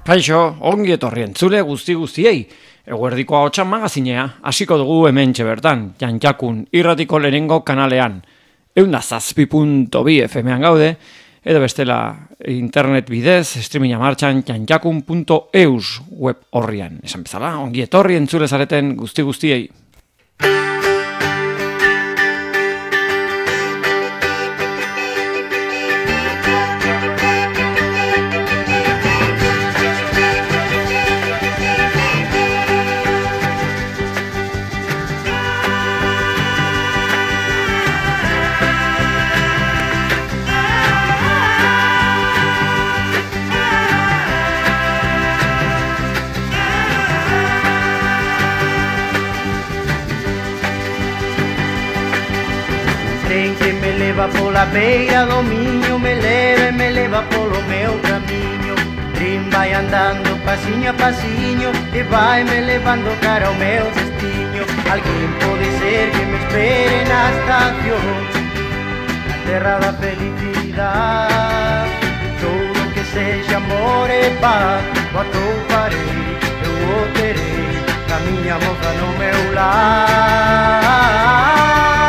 Kaixo, ongi etorri entzule guztiei. Eguerdiko ahotsan magazinea, hasiko dugu hementxe bertan, Jantjakun irratiko lehenengo kanalean. 107.2 FM-an gaude, edo bestela internet bidez, streaminga martxan, jantjakun.eus web horrian. Esan bezala, ongi etorri entzule zareten guztiei. Pola beira do miño me leva polo meu camiño. Trin vai andando pasiño a pasiño e vai me levando cara ao meu destiño. Alguén pode ser que me espere na estación, na terra da felicidade. Todo que sexa amor e paz, o atoparei, eu o terei, a miña moza no meu lar.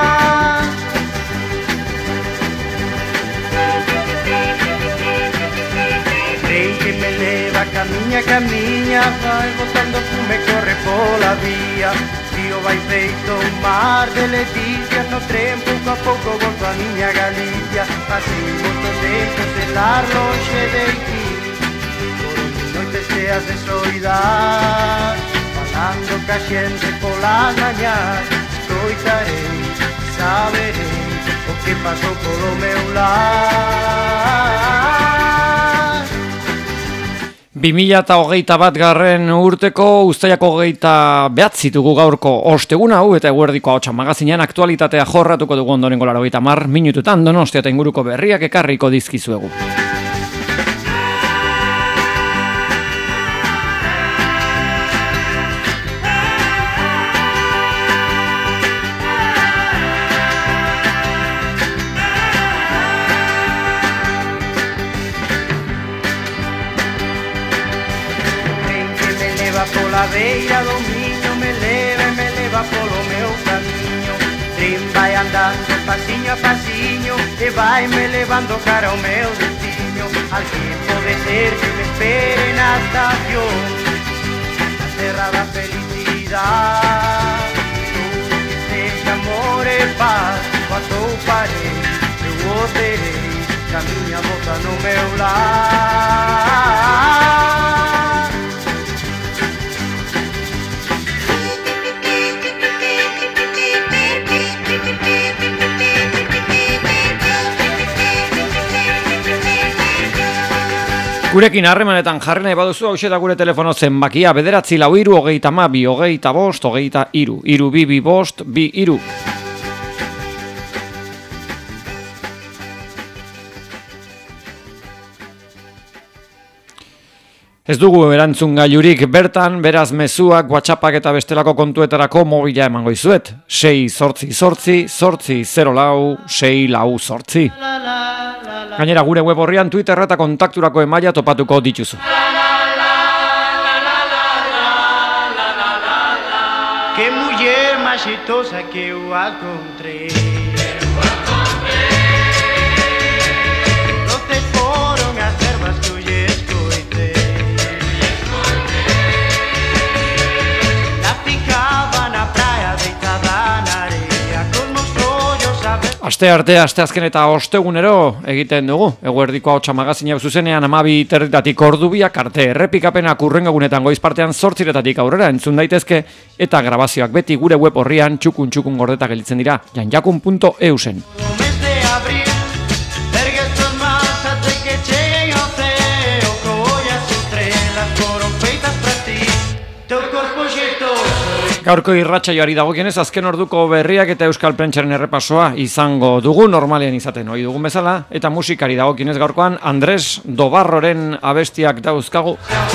Camiña, vai botando fume, corre pola vía. Río vai feito un mar de leticias, no tren pouco a pouco volto a miña Galicia. Así moito tempo estar longe de ti, por noites cheas de soidade, falando ca xente polas mañás. Escoitarei, saberei o que pasou polo meu lar. 2021 urteko uztailako 29 dugu gaurko ostegun hau, eta eguerdiko ahotsa magazinean aktualitatea jorratuko dugu ondorengo 80 minututan Donostia eta inguruko berriak ekarriko dizkizuegu. Pola beira do miño me leva polo meu camiño. Trin vai andando pasiño a pasiño e vai me levando cara ao meu destino. Alguén pode ser que me espere na estación, na terra da felicidade. Todo que sexa amor e paz, o atoparei, eu o terei, a miña moza no meu lar. Gurekin harremanetan jarri nahi baduzu, hauxe da gure telefono zenbakia, 942-32-23-23, 322-23. Ez dugu erantzun gailurik bertan, beraz mezuak, WhatsAppak eta bestelako kontuetarako mobila emango izuet. 6-zortzi-zortzi-6-lau-6-lau-zortzi. Gainera gure web horrian Twitter eta kontakturako emaila topatuko dituzu. Que muller máis xitosa que eu encontrei. Doces foron as verbas que eu lle escoitei. La picaba na praia deitada na areia, con os ollos abertos. Asteazken eta ostegunero egiten dugu. Eguerdiko ahotsa magazina zuzenean 12:30 ordubiak arte, errepikapenak hurrengo egunetan goiz partean 8:00 aurrera entzun daitezke, eta grabazioak beti gure web horrian txukun gordeta gelditzen dira, jantjakun.eusen. Gaurko irratsaioari dagokienez, azken orduko berriak eta euskal prentsaren errepasoa izango dugu, normalean izaten ohi dugun bezala, eta musikari dagokienez gaurkoan Andres Dobarroren abestiak dauzkagu.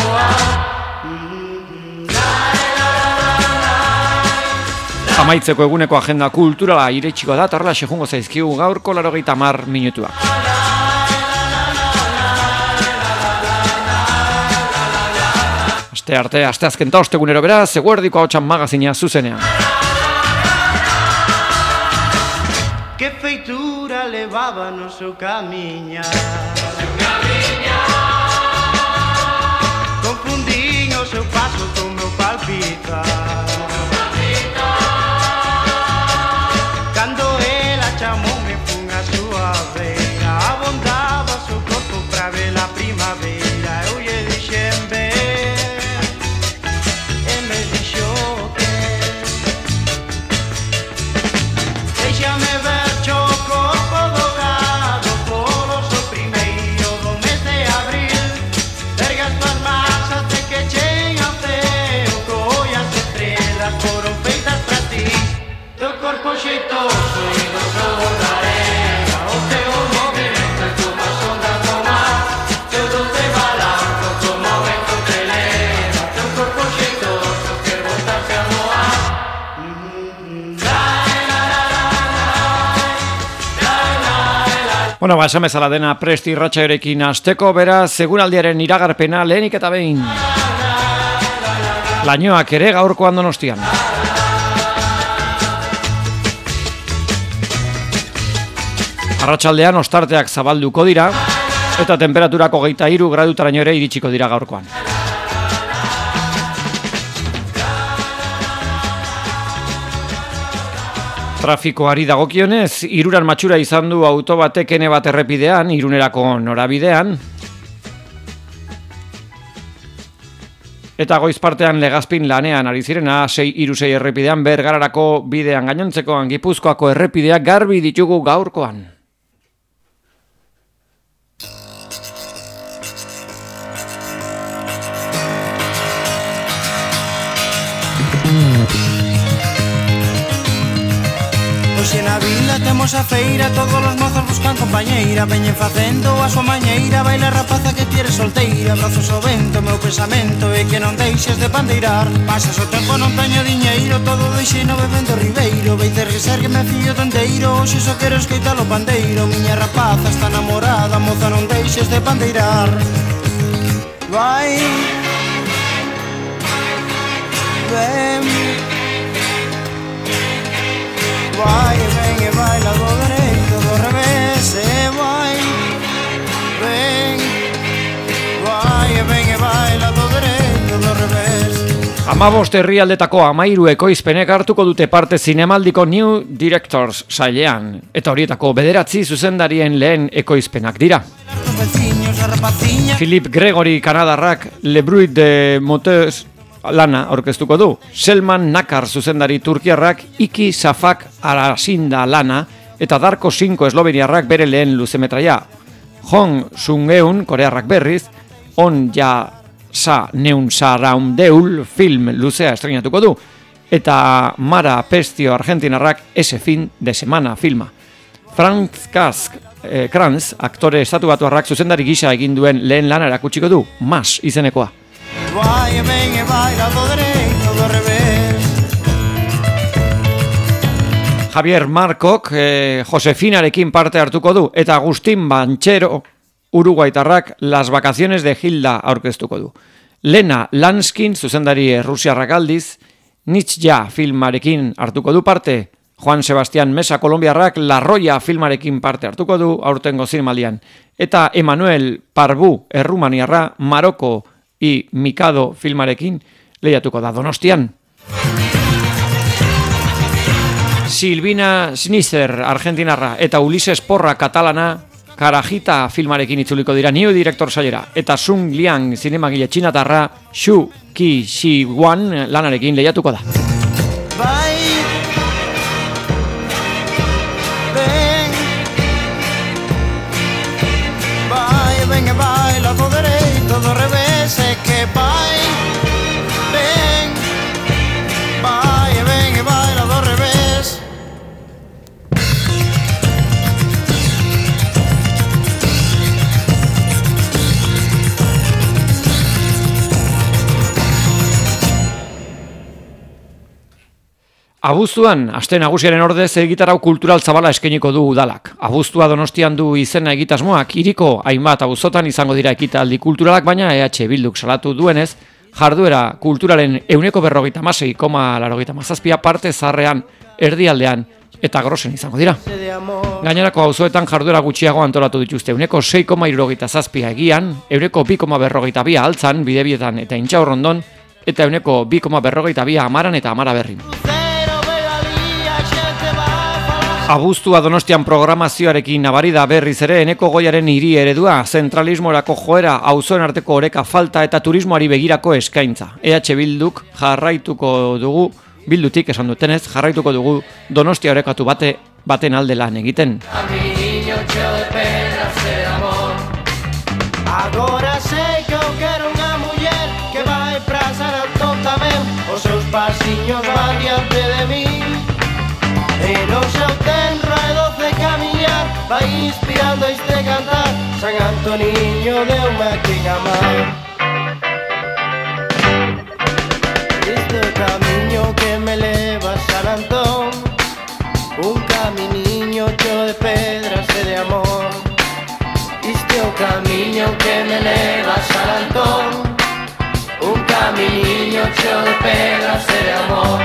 Amaitzeko eguneko agenda kulturala iretsiko da, eta horrela xejungo zaizkigu gaurko 80 minutuak. Aste arte, asteazken ta ostegunero beraz, Eguerdiko Ahotsan magazina zuzenean. Que feitura levaba no seu camiñar, confundín o seu paso con meu palpitar. Cando ela chamoume fun a súa beira, abondaba o seu corpo pra ver a primavera. Eu lle dixen ver, e me dixo que déxame ver cho corpo dourado, polo sol primeiro do mes de abril. Erga as tuas mans até que cheguen ao ceo, collas estrelas foron feitas pra ti. Teu corpo xeitoso e do sol da arena, o teu movimento como as ondas do mar, teu doce balanzo como o vento que leva, teu corpo xeitoso quer botarse a voar. Bueno, esan bezala dena presti irratsaiorekin hasteko, beraz, eguraldiaren iragarpena lehenik eta behin. Lainoak ere gaurkoan Donostian. Arratsaldean ostarteak zabalduko dira, eta temperaturako 23 gradutaraino ere iritsiko dira gaurkoan. Trafikoari dagokionez, Iruran matxura izan du auto batek ene bat errepidean, Irunerako norabidean. Eta goiz partean Legazpin lanean ari zirena, 636 errepidean Bergararako bidean gainontzekoan Gipuzkoako errepideak garbi ditugu gaurkoan. Hoxe na vila temos a feira, todos os mozos buscan compañeira, veñen facendo a súa mañeira, baila rapaza que tires solteira, brazos ao vento, meu pensamento é que non deixes de pandeirar. Pasas o tempo non teño diñeiro, todo deixei no bebendo ribeiro, veites risar que me fío tonteiro, hoxe só quero escoitar o pandeiro, miña rapaza está namorada, moza non deixes de pandeirar. Vai, ven, vai e ven e baila do dereito, do revés, e vai, ven, vai e ven e baila do dereito, do revés. 15 herrialdetako 13 ekoizpenek hartuko dute parte zinemaldiko New Directors sailean, eta horietako 9 zuzendarien lehen ekoizpenak dira. Philip Gregory Kanadarrak Le Bruit de Moteus lana aurkeztuko du. Selman Nakar zuzendari turkiarrak Iki Safak Arasinda lana eta Darko 5 esloveniarrak bere lehen luzemetraia. Hong Sung-eun korearrak berriz On Ja Sa Neun Saraum Deul film luzea estrenatuko du. Eta Mara Pestio argentinarrak Ese fin de semana filma. Franz Kranz aktore estatubatuarrak zuzendari gisa egin duen lehen lana erakutsiko du. Mas izenekoa. Vai e ven e baila do dereito, do revés. Javier Markok Josefinarekin parte hartuko du, eta Agustín Banchero uruguaitarrak Las vacaciones de Hilda aurkeztuko du. Lena Lanskin zuzendari rusiarrak aldiz, Nitja filmarekin hartuko du parte. Juan Sebastián Mesa kolombiarrak La Roya filmarekin parte hartuko du aurtengo zinemaldian. Eta Emmanuel Parbu errumaniarra Maroko i Mikado filmarekin lehiatuko da Donostian. Silvina Snizer argentinarra eta Ulises Porra katalana Karajita filmarekin itzuliko dira New Director sailera. Eta Sung Liang zinemagile txinatarra Xu Ki Shi Wan lanarekin lehiatuko da. Vai, ven, vai, ven e baila do dereito, do revés, é que vai, ven, vai, ven e baila do revés. Abuztuan, aste nagusiaren ordez egitarau kultural zabala eskainiko du udalak. Abuztua Donostian du izena egitasmoak, hiriko hainbat auzotan izango dira ekitaldi kulturalak, baina EH Bilduk salatu duenez, jarduera kulturalen 46,87 parte zaharrean, erdialdean eta Grosen izango dira. Gainerako auzoetan jarduera gutxiago antolatu dituzte 6,77 egian, 2,42 altzan, bidebietan eta Intxaurrondon, eta 2,42 Amaran eta Amaraberrin. Abuztua Donostian programazioarekin nabari da berriz ere Eneko Goiaren hiri eredua, zentralismorako joera, auzoen arteko oreka falta eta turismoari begirako eskaintza. Bilduk jarraituko dugu, bildutik esan dutenez, jarraituko dugu Donostia orekatu baten alde lan egiten. Agora sei que eu quero unha muller que vai pra San Antón tamén. Os seus pasiños van diante de mí e no seu tenro e doce camiñar vai inspirando este cantar. San Antoniño deume aquí a man. Este camiño que me leva a San Antón, un caminiño cheo de pedras e de amor. Este o camiño que me leva a San Antón, un caminiño cheo de pedras e de amor.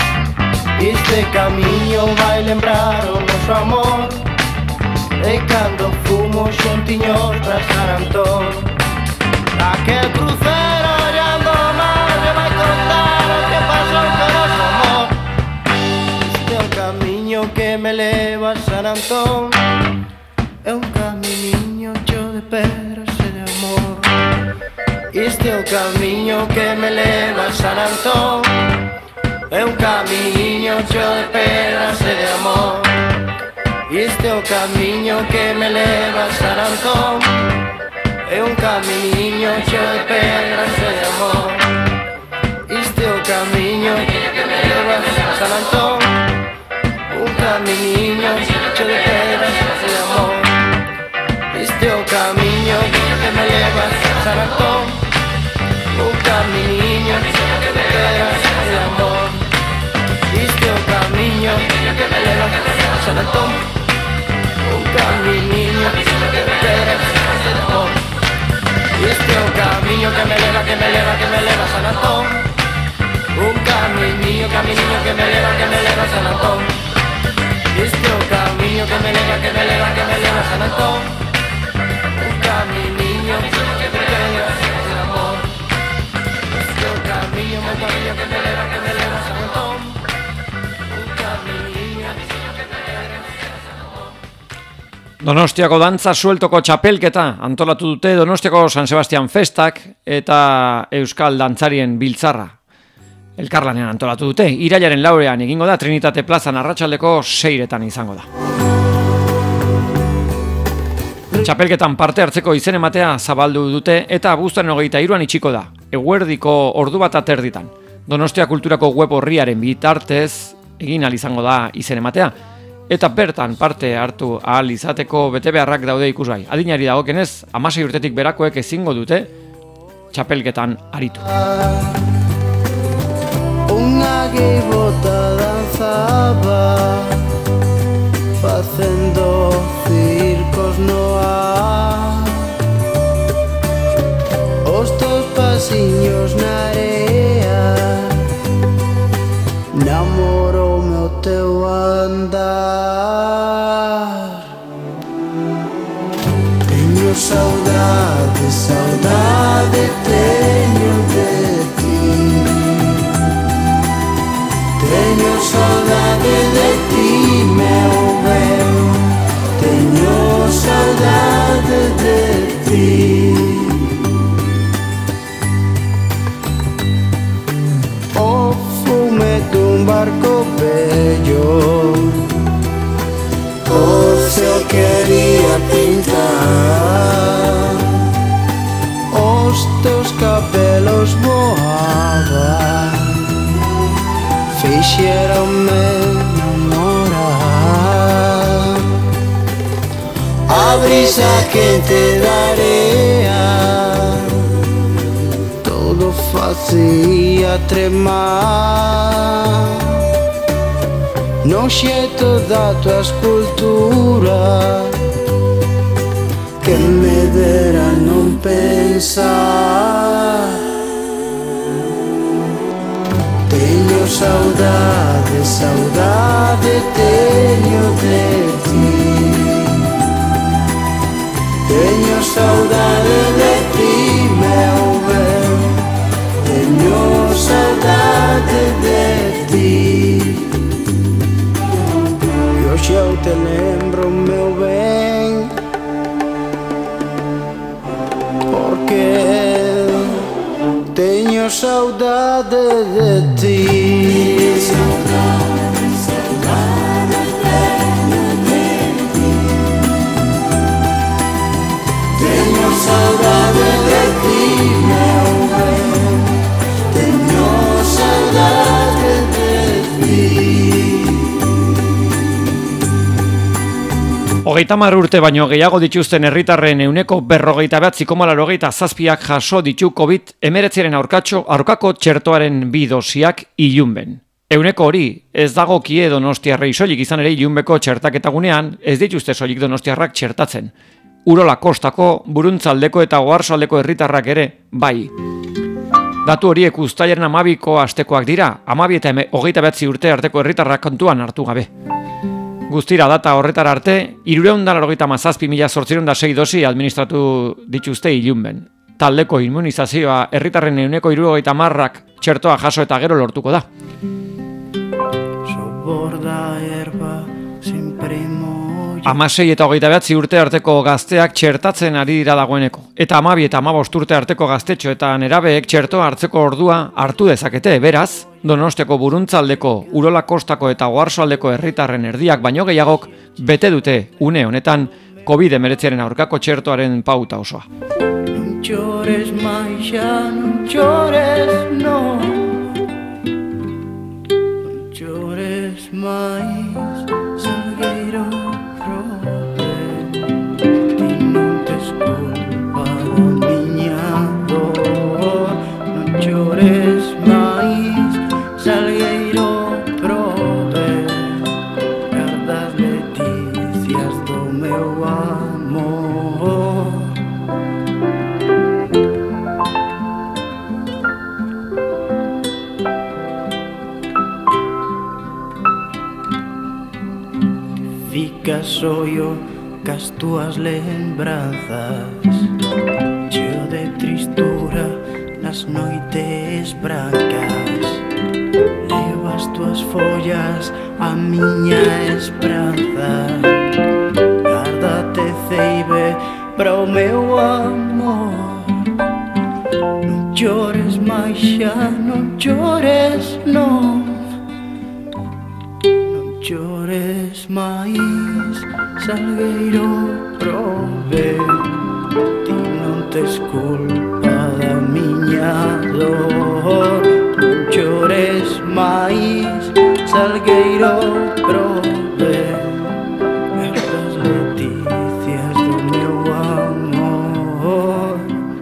Este camiño vai lembrar o noso amor e cando fumo xuntiños pra San Antón. Aquel crucero ollando o mar me vai contar o que pasou con noso amor. Este o camiño que me leva a San Antón, é un caminiño cheo de pedras e de amor. Este é o camiño que me leva a San Antón, é un caminiño cheo de pedras e de amor. Este é o camiño que me leva a San Antón, é un caminiño cheo de pedras e de amor. Este é o camiño que me leva a San Antón, un caminiño cheo de pedras e de amor. Este é o camiño que me leva a San Antón, un caminiño de pedras e de amor. Este é o camiño que me leva a San Antón, un caminiño de pedras e de amor. Este é o camiño que me leva a San Antón, un caminiño que me leva a San Antón. Este é o camiño que me leva a San Antón, un caminiño que me leva de amor. Este é o camiño que me leva a San Antón, un caminiño que me leva a San Antón. Donostiako dantza sueltoko txapelketa antolatu dute Donostiako San Sebastian Festak eta Euskal Dantzarien Biltzarra. Elkarlanean antolatu dute, irailaren 4ean egingo da Trinitate plazan arratsaldeko 6etan izango da. Txapelketan parte hartzeko izen ematea zabaldu dute eta abuztuaren 23an itxiko da, eguerdiko ordu 1:30. Donostia Kulturako web orriaren bitartez egin ahal izango da izen ematea, eta bertan parte hartu ahal izateko betebeharrak daude ikusgai. Adinari dagokenez, 16 urtetik berakoek ezingo dute txapelketan aritu. Unha gaivota danzaba facendo circos no ar. Os teus pasiños na area namoroume o teu andar. Teño saudade, saudade teño de ti. Teño saudade de ti, meu ben. Teño saudade de ti. O fume dun barco bello, o ceo quería pintar. Os teus cabelos voaban, fixeronme namorar. A brisa quente da area todo facía tremar. No xeito da tua escultura que me dera non pensar. saudade, saudade tenho de ti. Tenho saudade de ti, meu bem. Tenho saudade de ti. E hoje eu te lembro, meu bem, porque tenho saudade de ti. Saudade, saudade tenho de ti. Tenho saudade de ti, meu bem. Tenho saudade de ti. 30 urte baino gehiago dituzten herritarren 49,87% jaso ditu COVID-19 aurkako txertoaren bi dosiak ilunben. Ehuneko hori ez dagokie donostiarrei soilik, izan ere ilunbeko txertaketagunean ez dituzte soilik donostiarrak txertatzen. Urola kostako, Buruntzaldeko eta Oarsoaldeko herritarrak ere bai. Datu horiek uztailaren 12ko astekoak dira, 12 eta 29 urte arteko herritarrak kontuan hartu gabe. Guztira data horretara arte, 397.806 dosi administratu dituzte ilunben. Taldeko immunizazioa herritarren 70%ak txertoa jaso eta gero lortuko da. Amasei eta 29 urte arteko gazteak txertatzen ari dira dagoeneko. Eta 12 eta 15 urte arteko gaztetxo eta nerabeek txertoa hartzeko ordua hartu dezakete, beraz, Donostiako Buruntzaldeko, Urola Kostako eta Oarsoaldeko herritarren erdiak baino gehiagok bete dute une honetan COVID-19 aurkako txertoaren pauta osoa. Non llores, Maixa, non llores, no. Non llores máis, Salgueiro Robe. Ti non tes culpa da miña dor. Non llores máis, Salgueiro Robe. Gardas leticias do meu amor. Ficas soio cas túas lembranzas, cheo de tristura nas noites brancas. Levas túas follas a miña esperanza. Gardate, ceibe, para o meu amor. Non llores, Maixa, non llores, non. Non llores máis, Salgueiro Robe. Ti non tes culpa da miña dor. Non llores máis, Salgueiro Robe. Estas leticias do meu amor.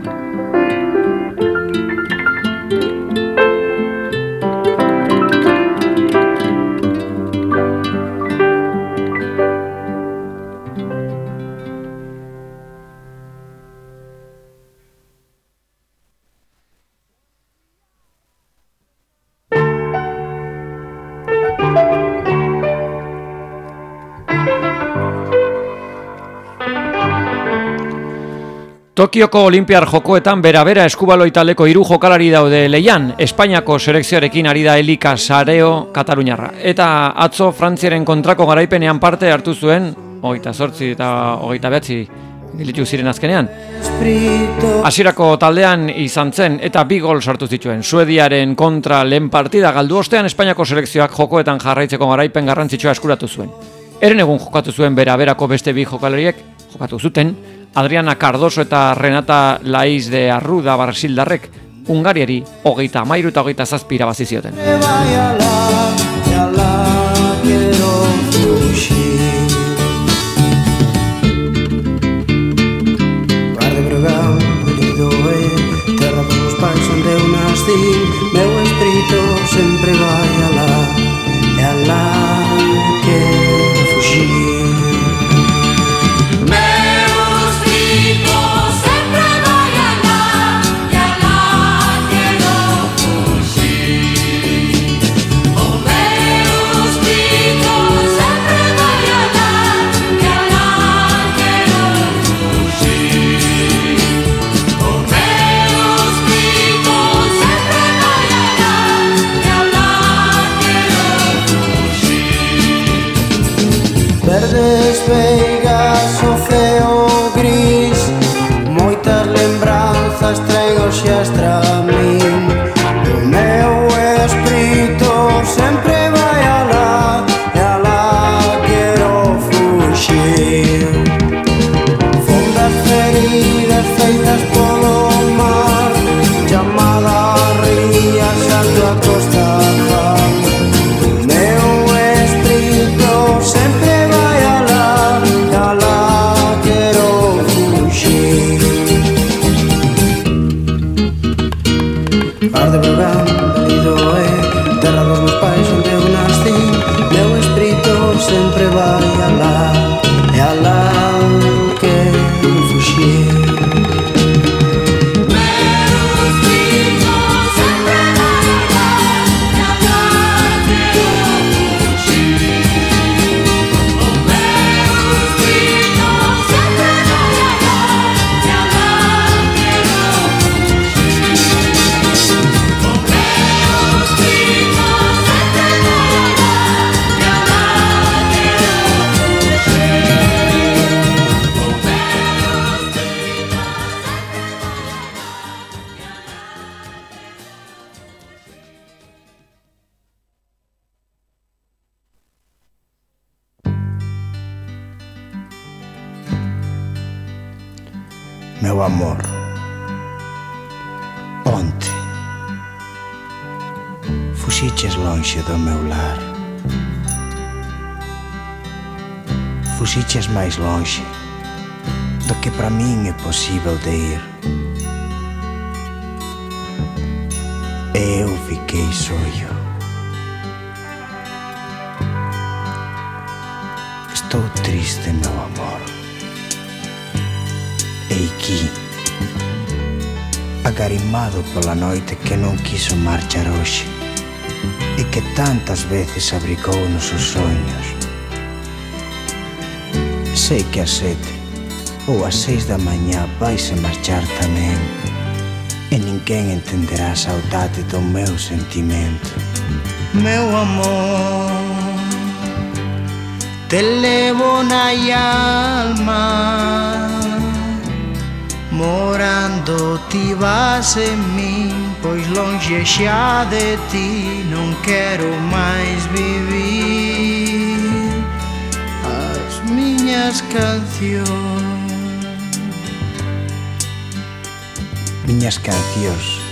Tokioko Olinpiar Jokoetan bera eskubaloi taldeko 3 jokalari daude lehian, Espainiako selekzioarekin ari da Elika Sareo Kataluñarra. Eta atzo Frantziaren kontrako garaipenean parte hartu zuen, 28 eta 29 gilitu ziren azkenean. Hasierako taldean izan zen eta 2 gol sartu zituen. Suediaren kontra lehen partida galdu ostean Espainiako selekzioak jokoetan jarraitzeko garaipen garrantzitsua eskuratu zuen. Eren egun jokatu zuen berako beste 2 jokalariek jokatu zuten, Adriana Cardoso eta Renata Laiz de Arruda Brasildarrek Hungariari 33 eta 27 irabazi zioten. Meu espírito sempre vai alá, é alá que fugir. O meu as veigas, o ceo gris, moitas lembranzas traigo xestra a min. O meu espírito sempre vai alá, e alá quero fuxir. Fondas feridas feitas polo mar, chamadas rías a tua costa. O meu espírito sempre vai alá, e alá quero fuxir. Ar de Bergán, venido é terra dos meus pais onde eu nasci. Meu espírito sempre vai alá, e alá quero fuxir. Meu amor, onte fuxiches lonxe do meu lar, fuxiches máis lonxe do que para min é posível de ir. Eu fiquei soio. Estou triste, meu amor. Eiki, agarimado pola noite que non quiso marchar hoxe e que tantas veces abrigou nos seus sonhos. Sei que ás 7 ou ás 6 da mañá vaise marchar tamén e ninguén entenderá a saudade do meu sentimento. Meu amor, te levo na alma, morando ti vas en min, pois longe xa de ti non quero máis vivir. As miñas cancións, miñas cancións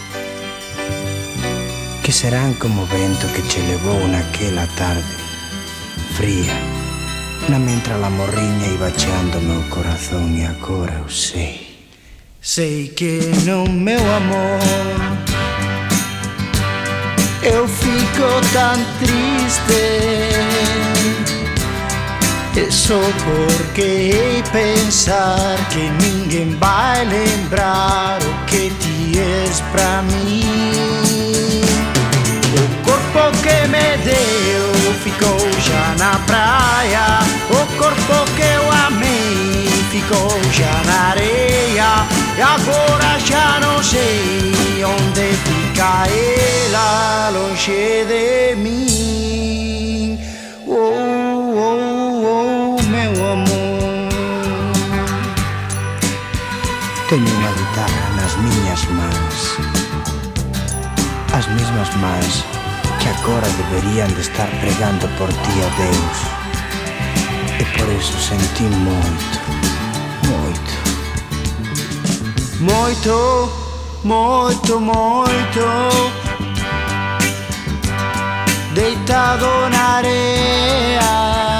que serán como vento que che levou naquela tarde fría, na mentra la morriña iba cheando meu corazón. E agora eu sei que non, meu amor, eu fico tan triste, e só porque hei pensar que ninguén vai lembrar o que ti és pra mim. O corpo que me deu ficou já na praia, o corpo que eu amei ficou já na areia, e agora já não sei onde fica ela, longe de mim. Oh, oh, oh, meu amor. Tenho uma guitarra nas minhas mãos, as mesmas mãos que agora deveriam de estar pregando por ti a Deus. E por isso senti muito, muito, muito, muito, deitado na areia.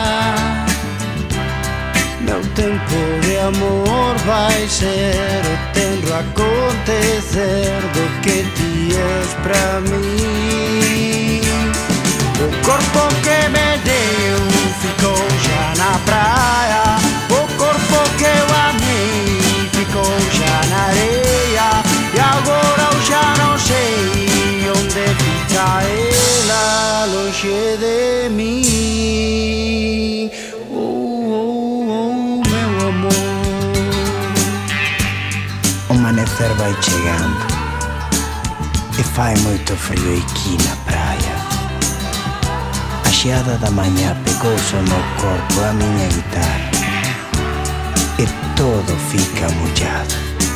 Meu tempo de amor vai ser o tendo a acontecer do que ti és pra mim. O corpo que me deu ficou já na praia, o corpo que eu amei ficou já na areia, e agora eu já não sei onde fica ela, longe de mim. Oh, oh, oh, meu amor. O amanhecer vai chegando e faz muito frio aqui na praia. As xeada da mañá pegouse o meu corpo a miña guitarra e todo fica mollado.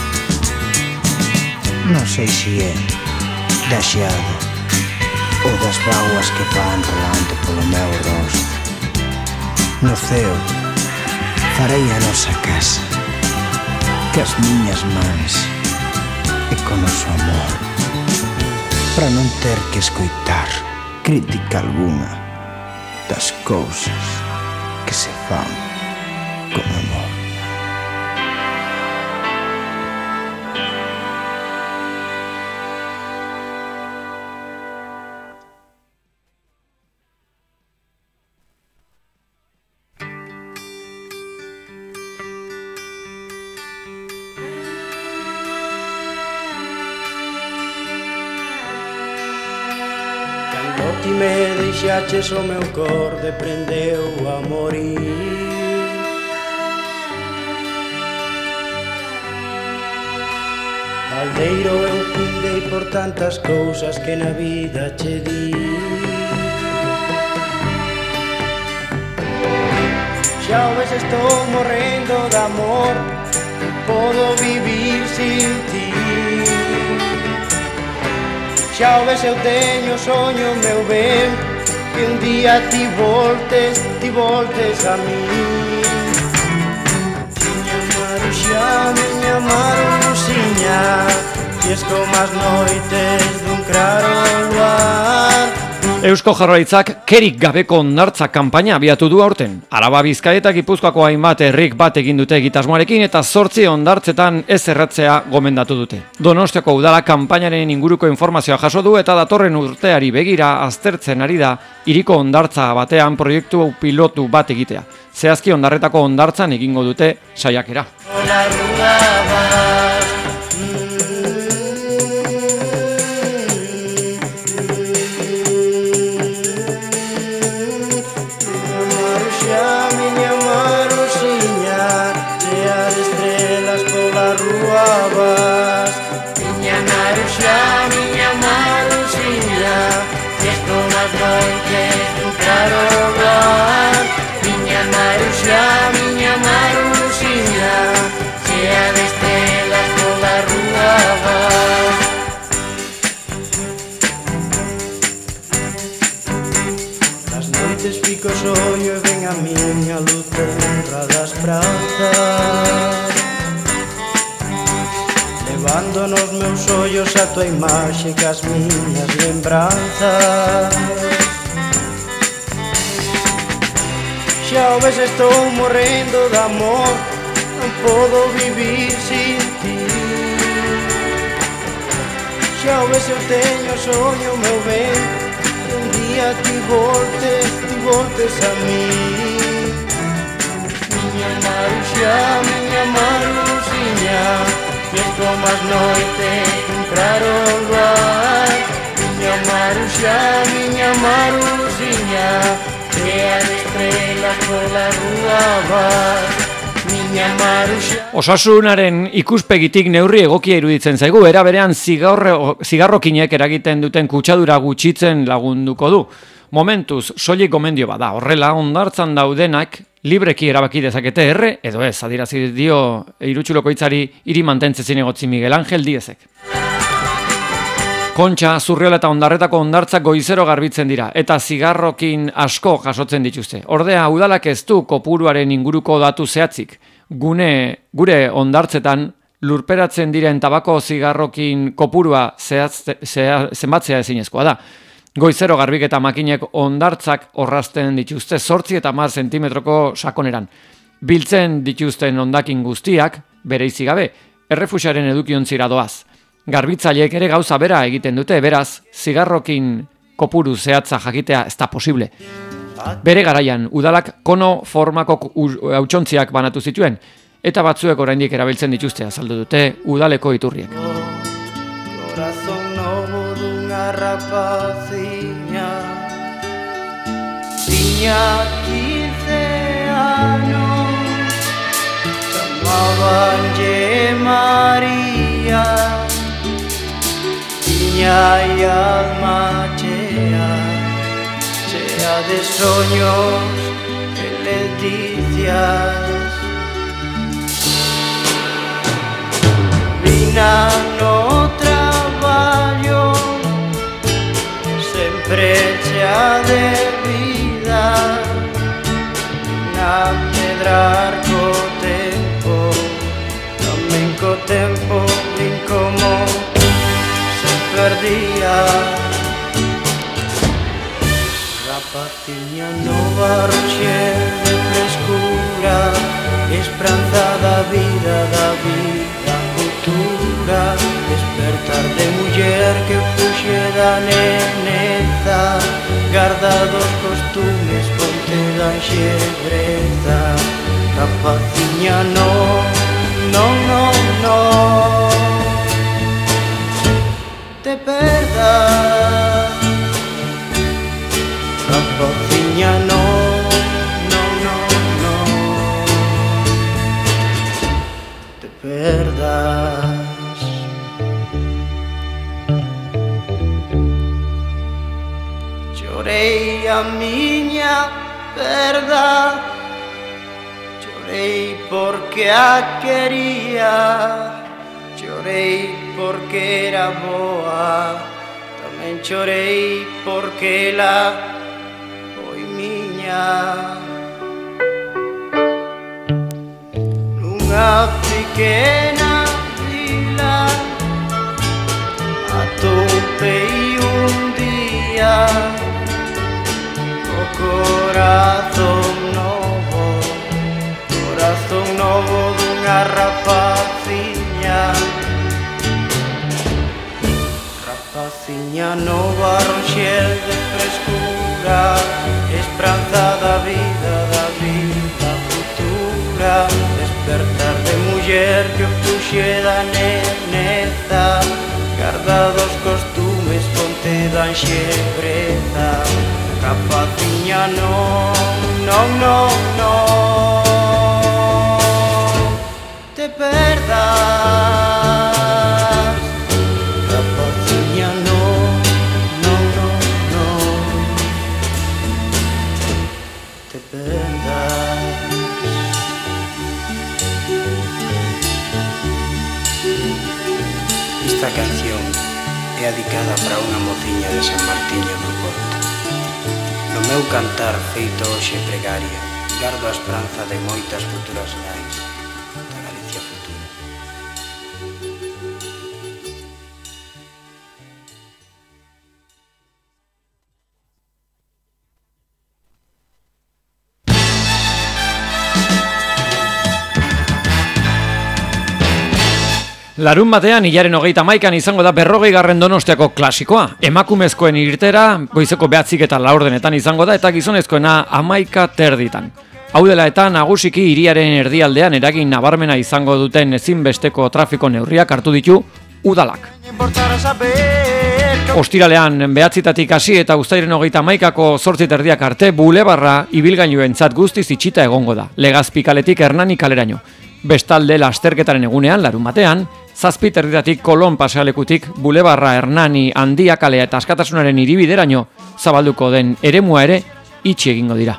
Non sei se é da xeada ou das bauas que van rolando polo meu rosto. No ceo farei a nosa casa que as miñas mans e con o noso amor, para non ter que escoitar crítica alguna das cousas que se fan con amor. Ti me deixaches o meu cor deprendeu a morir. Baldeiro eu pindei por tantas cousas que na vida che di. Xa o ves, estou morrendo de amor, non podo vivir sin ti. Xa o ves, eu teño soño, meu ben, que un día ti voltes a mí. Miña Maruxiña, ti es como as noites dun claro luar. Eusko Jaurlaritzak kerik gabeko hondartza kanpaina abiatu du aurten. Araba, Bizkaia eta Gipuzkoako hainbat herrik bat egin dute egitasmoarekin eta 8 hondartzetan ez erratzea gomendatu dute. Donostiako udala kanpainaren inguruko informazioa jaso du eta datorren urteari begira aztertzen ari da hiriko hondartza batean proiektu pilotu bat egitea. Zehazki hondarretako hondartzan egingo dute saiakera. Miña Maruxiña, chea de estrelas pola rúa vas. Nas noites fico soño e ven a miña luz terra das prazas, levando nos meus ollos a tua imaxe cas miñas lembranzas. Xa o ves, estou morrendo de amor, non podo vivir sin ti. Xa o ves, eu teño soño, meu ben, que un día ti voltes a mí. Miña Maruxiña, que es como as noites un claro luar. Miña Maruxiña, chea de estrelas pola rúa vas. Miña Maruxa. Osasunaren ikuspegitik neurri egokia iruditzen zaigu, era berean zigarrokinek eragiten duten kutsadura gutxitzen lagunduko du. Momentuz, soilik gomendio bada, horrela hondartzan daudenak libreki erabaki dezakete erre, edo ez, adierazi dio Irutsulokoitzari hiri mantentze zinegotzi Miguel Ángel Diezek. Kontxa, Zurriola eta Hondarretako hondartzak goizero garbitzen dira, eta zigarrokin asko jasotzen dituzte. Ordea, udalak ez du kopuruaren inguruko datu zehatzik. Gure hondartzetan lurperatzen diren tabako zigarrokin kopurua zenbatzea ezinezkoa da. Goizero garbiketa makinek hondartzak orrazten dituzte 8 eta 10 zentimetroko sakoneran. Biltzen dituzten hondakin guztiak, bereizi gabe, errefuxiaren edukiontzira doaz. Garbitzaileek ere gauza bera egiten dute, beraz, zigarrokin kopuru zehatza jakitea ez da posible. Bere garaian, udalak kono formako hautsontziak banatu zituen, eta batzuek oraindik erabiltzen dituzte, azaldu dute udaleko iturriek. Corazón novo dunha rapaciña, tiña 15 anos, chamabanlle María, tiña e alma chea de soños e leticias. Vina no traballo sempre chea de vida, na medrar co tempo, tamén co tempo vin como se perdía. Rapaciña no barro cheo de frescura, esperanza da vida futura, despertar de muller que fuxe da neneza, garda dos costumes, ponte da xebreza. Rapaciña no te perdas. Rapaciña no te perdas. Chorei a miña perda, chorei porque a quería, chorei porque era boa, tamén chorei porque ela foi miña. Nunha pequena vila atopei un día o corazón novo dunha rapaciña. Rapaciña nova, ronxel de frescura, esperanza da vida futura, despertar de muller que o fuxe da neneza, garda dos costumes, ponte da xebreza. Rapaciña no te perdas. Rapaciña no te perdas. Esta canción é dedicada para unha mociña de San Martiño do Porto. No meu cantar feito hoxe pregaria, gardo a esperanza de moitas futuras nais da Galicia futura. Larun batean, hilaren 31an izango da 40. Donostiako klasikoa. Emakumezkoen irtera, goizeko 9:04 izango da, eta gizonezkoena 11:30. Hau dela eta nagusiki hiriaren erdialdean eragin nabarmena izango duten ezinbesteko trafiko neurriak hartu ditu udalak. Ostiralean 9:00 hasi eta uztaiaren 31ako 8:30 arte bulebarra ibilgailuentzat guztiz itxita egongo da. Legazpi kaletik Hernani kaleraino. Bestalde lasterketaren egunean, larun batean, 7:00 Kolon pasealekutik bulebarra Hernani Handia kalea eta Askatasunaren hiribideraino zabalduko den eremua ere itxi egingo dira.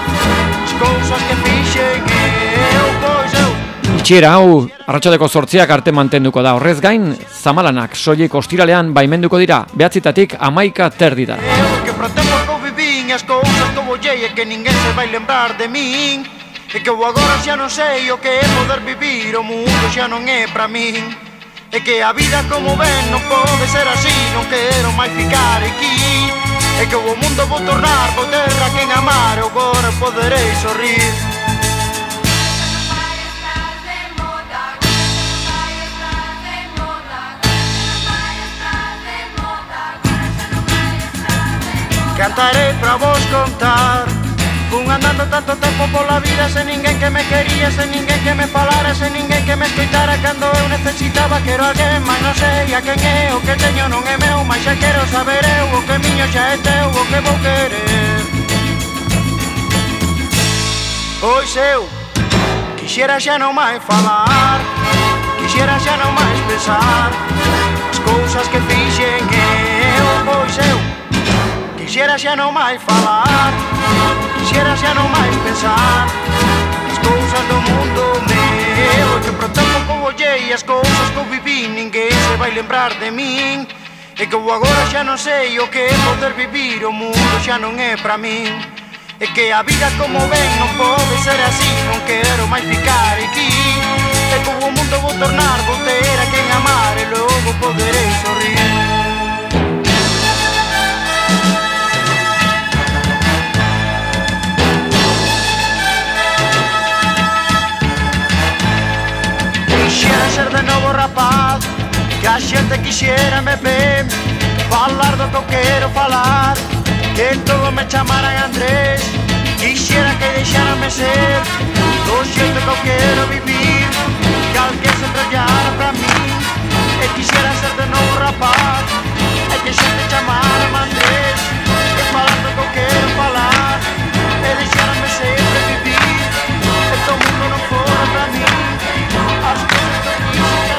Itxiera hau arratsaldeko 8:00 arte mantenduko da. Horrez gain, zamalanak soilik ostiralean baimenduko dira 9:00 11:30. E que eu agora xa non sei o que é poder vivir, o mundo xa non é pra min. E que a vida como ven non pode ser así, non quero máis ficar aquí. E que o mundo vou tornar, vou ter a quen amar, eu agora poderei sorrir. Cantarei pra vos contar, fun andando tanto tempo pola vida sen ninguén que me quería, sen ninguén que me falara, sen ninguén que me escoitara cando eu necesitaba. Quero alguén, mas non sei a quen é, o que teño non é meu, mas xa quero saber eu, o que miño xa é teu, o que vou querer. Pois eu quixera xa non máis falar, quixera xa non máis pensar as cousas que fixen eu. Pois eu Quixera xa non máis falar, quixera xa non máis pensar as cousas do mundo meu. Que pro tempo que eu ollei as cousas que eu viví, ninguén se vai lembrar de min. E que eu agora xa non sei o que é poder vivir, o mundo xa non é pra min. E que a vida como ven non pode ser así, non quero máis ficar aquí. E que o mundo vou tornar, vou ter a quen amar e logo poderei sorrir. Quixera ser de novo rapaz, que a xente quixera me ver, falar do que eu quero falar, que todo me chamaran Andrés. Quixera que deixaranme ser do xeito que eu quero vivir, que alguén se enrollara pra min. E quixera ser de novo rapaz, e que xente chamaran Andrés, e falar do que eu quero falar, e deixaranme sempre vivir, e todo mundo non fora pra min. As cousas que eu quixera.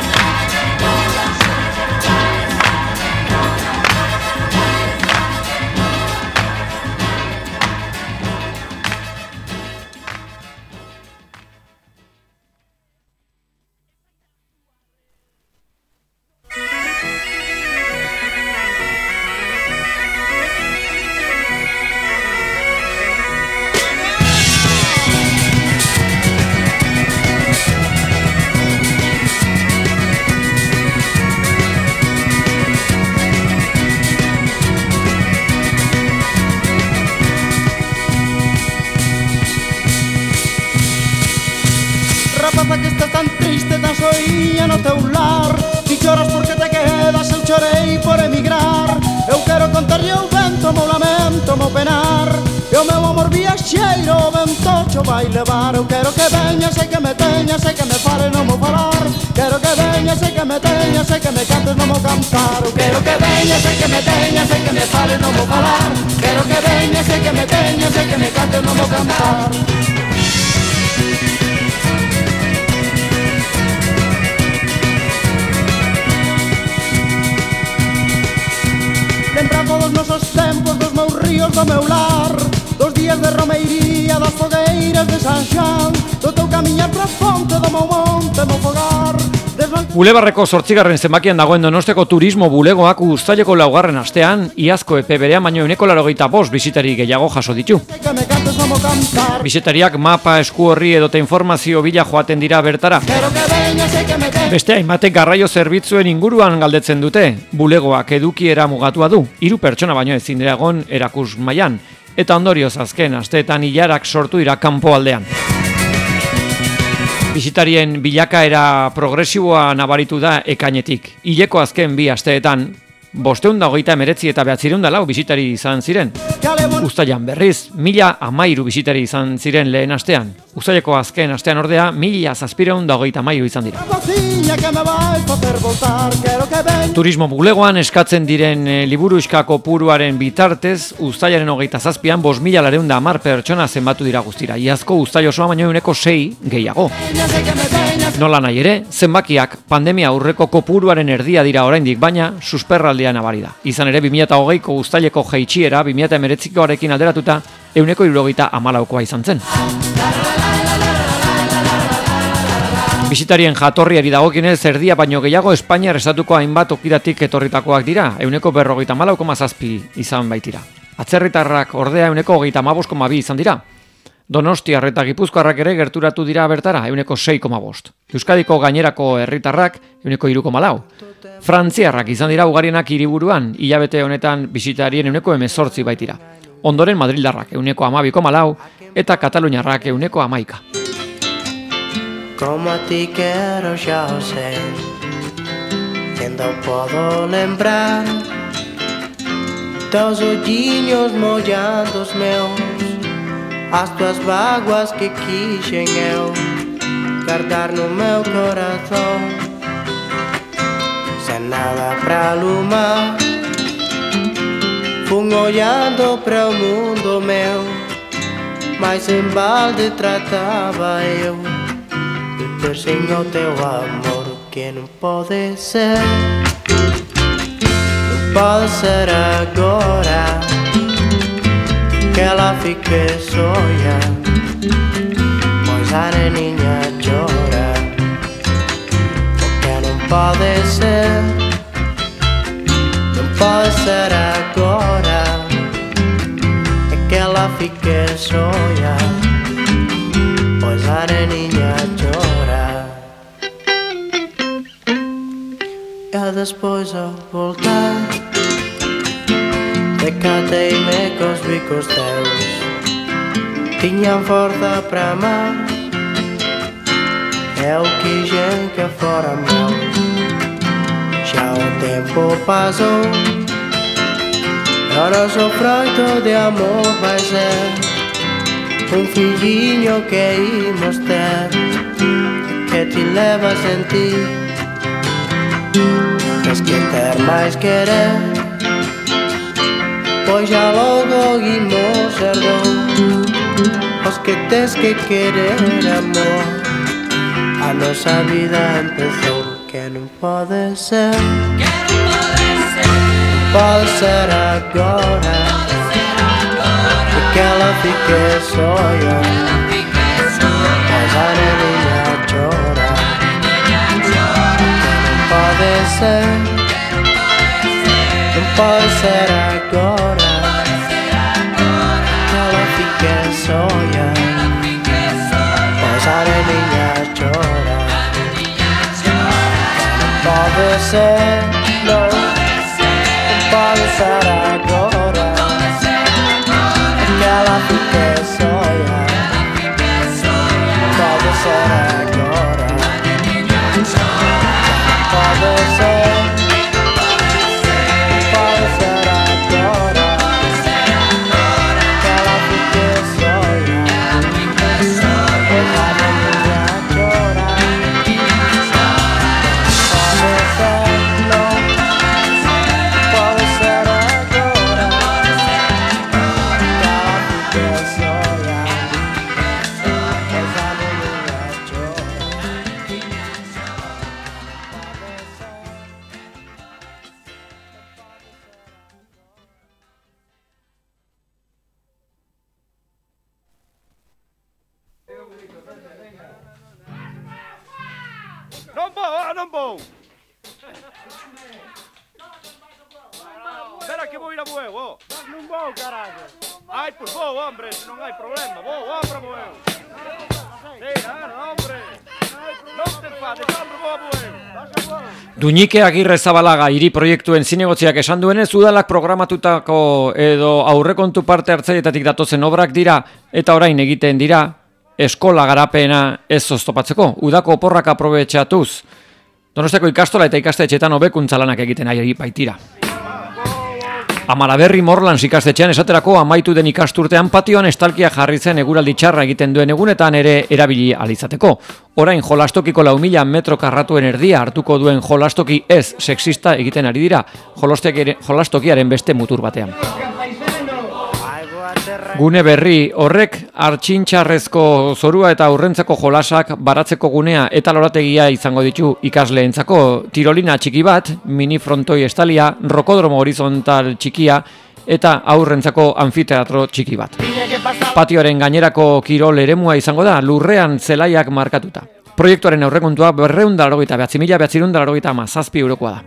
Rapaza que estás tan triste, tan soinha no teu lar, ti choras porque te quedas, eu chorei por emigrar. Eu quero contarlle ao vento o meu lamento, o meu penar, e o meu amor viaxeiro o vento xo vai levar. Eu quero que veñas e que me teñas e que me fales no mo falar. Quero que veñas e que me teñas e que me cantes no mo cantar. Eu quero que veñas e que me teñas e que me fales no mo falar. Quero que veñas e que me teñas e que me cantes no mo cantar. Lembrando dos nosos tempos, dos meus ríos, do meu lar, dos días de romeiría, das fogueiras de San Xan, do teu camiñar pra fonte, do meu monte, meu fogar. Bulebarreko 8. zenbakian dagoen Donosteko turismo bulegoak uztaileko 4. astean, iazko epe berean baino 185 bisitari gehiago jaso ditu. Bisitariak mapa, esku horri edota informazio bila joaten dira bertara. Beste hainbatek garraio zerbitzuen inguruan galdetzen dute. Bulegoak edukiera mugatua du, 3 pertsona baino ezin dira egon erakus mailan, eta ondorioz azken asteetan ilarak sortu dira kanpoaldean. Bisitarien bilakaera progresiboa nabaritu da ekainetik. Hileko azken 2 asteetan, 529 eta 904 bisitari izan ziren. Uztailan berriz, 1013 bisitari izan ziren lehen astean. Uztaileko azken astean ordea, 1723 izan dira. Turismo bulegoan eskatzen diren liburuxka kopuruaren bitartez, uztailaren 27an 5.210 pertsona zenbatu dira guztira. Iazko uztail osoa baino 6 gehiago. Nola nahi ere, zenbakiak pandemia aurreko kopuruaren erdia dira oraindik, baina susperraldia nabari da. Izan ere 2020ko uztaileko jaitsiera 2019koarekin alderatuta 174 izan zen. Bisitarien jatorriari dagokionez erdia baino gehiago Espainiar estatuko hainbat tokiratik etorritakoak dira, 154,7 izan baitira. Atzerritarrak ordea 135,2 izan dira. Donostiar eta Gipuzkoarrak ere gerturatu dira bertara, 6,5. Euskadiko gainerako herritarrak 3,4. Frantziarrak izan dira ugarienak hiriburuan, hilabete honetan bisitarien 18 baitira. Ondoren Madrildarrak 12,4 eta Kataluniarrak 11. Como a ti quero xa o sei, ainda podo lembrar teus ollinhos mollando os meus, as tuas vaguas que quixen eu guardar no meu corazón. Sen nada pra lumar, fun olhando para o mundo meu, mas em balde trataba eu viver sem o teu amor, que não pode ser, não pode ser agora. que ela fique soia, pois a neninha chora, porque non pode ser agora, é que ela fique soia, pois a neninha chora. E despois ao voltar decateime cos bicos teus, tiñan forza para amar, eu quixen que fora meu. Xa o tempo pasou, e o noso froito de amor vai ser un filliño que imos ter, que ti levas en ti. Tes que ter máis querer, pois xa logo imos ser dous os que tes que querer, amor. A nosa vida empezou, que non pode ser, pode ser agora, e que ela fique soia, pois a neninha chora. Pode ser, non pode ser agora, que ela fique soia, pois a neninha chora. Non pode ser, non pode ser agora, que ela fique soia, pode ser agora. Pode ser agora, que ela fique soia, pois a neninha chora. Pode ser, não, pode ser agora, que ela fique soia, pois a neninha chora. Non vou! Espera que vou ir a Bueu, oh! Non vou, carallo! Ai, pois vou, hombre, se non hai problema, vou para Bueu! Hombre! Non te fades, hombre, vou a Bueu! Duñike Agirrezabalaga hiri proiektuen zinegotziak esan duenez, udalak programatutako edo aurrekontu parte hartzaileetatik datozen obrak dira eta orain egiten dira eskola garapena ez oztopatzeko, udako oporrak aprobetxatuz. Donostiako ikastola eta ikastetxeetan hobekuntza lanak egiten ari baitira. Amalaberri Morlans ikastetxean esaterako amaitu den ikasturtean patioan estalkia jarri zen eguraldi txarra egiten duen egunetan ere erabili alizateko. Orain jolastokiko 4.000 metro karratuen erdia hartuko duen jolastoki ez sexista egiten ari dira, jolastokiaren beste mutur batean. Gune berri horrek artxintxarrezko zorua eta aurrentzako jolasak baratzeko gunea eta lorategia izango ditu ikasleentzako, tirolina txiki bat, mini frontoi estalia, rokodromo horizontal txikia eta aurrentzako anfiteatro txiki bat. Patioaren gainerako kirol eremua izango da lurrean zelaiak markatuta. Proiektuaren aurrekontua 489.997 eurokoa da.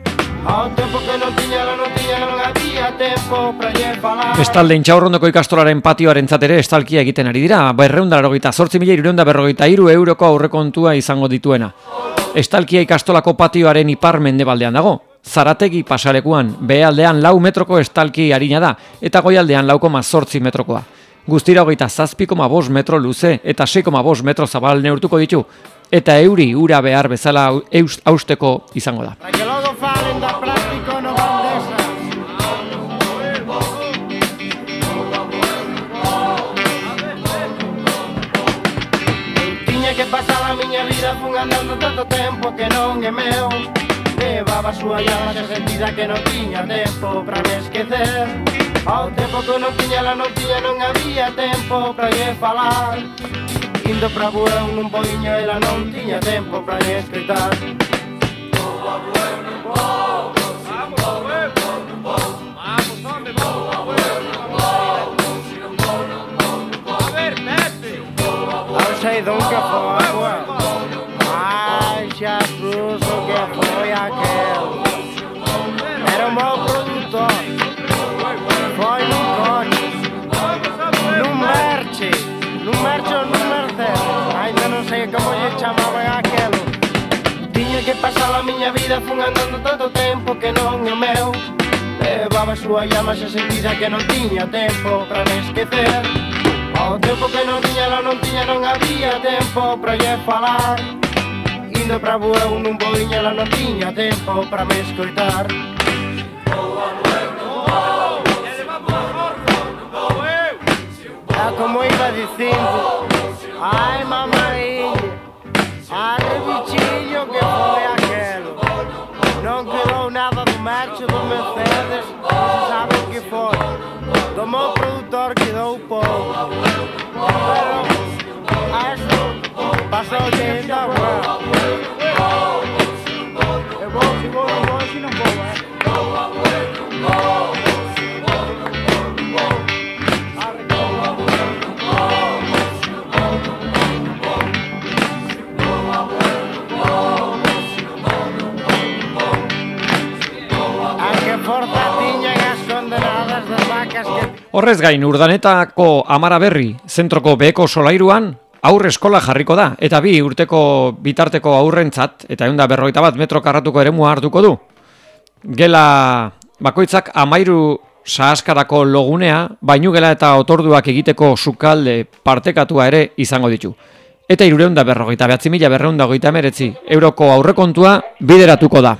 Bestalde Intxaurrondoko ikastolaren patioaren ere estalkia egiten ari dira, 488.353 euroko aurrekontua izango dituena. Estalkia ikastolako patioaren ipar mendebaldean dago. Zarategi pasalekuan, behealdean 4 metroko estalki harina da, eta goialdean 4,8 metrokoa. Guztira 27,5 metro luze eta 6,5 metro zabal neurtuko ditu, eta euri ura behar bezala hausteko izango da. Fun andando tanto tempo que non é meu. Levaba a súa llama xa sentida que non tiña tempo para me esquecer. Ao tempo que non tiña la notiña non había tempo para lle falar. Indo pra Bueu nun boiño ela non tiña tempo para lle escritar. Vou a Bueu, non vou, vamos a Bueu, non vou. Vamos, hombre, vou a Bueu, non vou, non vou. sei de onde foi, ai, Jesus, o que foi aquele? Era o meu produtor, foi num coche, num Merche ou num Mercedes, ainda não sei como lhe chamavam aquele. Tiña que pasar a miña vida fun andando tanto tempo que non é meu. Levaba a súa llama xa sentida que non tiña tempo para me esquecer. Ao tempo que non tiña, non había tempo para lle falar. Indo pra Bueu nun boiña, ela non tiña tempo para me escoitar. Como iba dicindo, ai mamãe, ai bichillo que foi aquele. Non quedou nada do Merche, do Mercedes, non se sabe o que foi. Do meu produtor quedou pouco, pero eso pasou ainda agora. É bom, se vou, se non vou, Horrez gain, Urdanetako Amara Berri zentroko beheko solairuan aurre eskola jarriko da, eta 2 urteko bitarteko aurrentzat, eta 151 metro karratuko eremua hartuko du. Gela bakoitzak 13 sahaskarako logunea, bainugela eta otorduak egiteko sukalde partekatua ere izango ditu. Eta 359.219 euroko aurrekontua bideratuko da.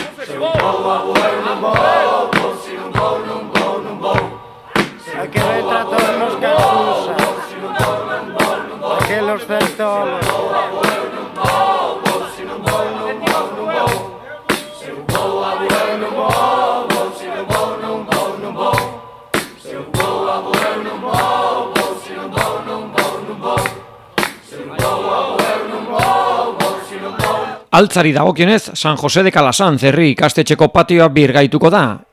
Altzari dagokionez, San Jose de Calasanz herri ikastetxeko patioa birgaituko da,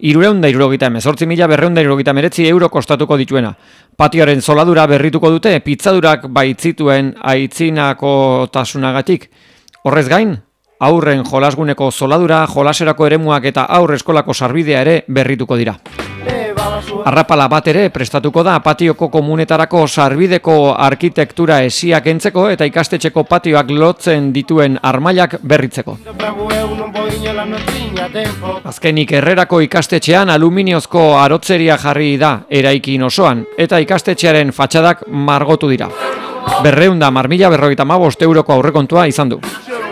378.279 euro kostatuko dituena. Patioaren zoladura berrituko dute, pizzadurak baitzituen aitzinakotasunagatik. Horrez gain, aurren jolasguneko zoladura, jolaserako eremuak eta aurre eskolako sarbidea ere berrituko dira. Arrapala bat ere prestatuko da patioko komunetarako sarbideko arkitektura esiak entzeko eta ikastetxeko patioak lotzen dituen armailak berritzeko. Azkenik Herrerako ikastetxean aluminiozko arotzeria jarri da eraikin osoan eta ikastetxearen fatxadak margotu dira. 200.045 euroko aurrekontua izan du.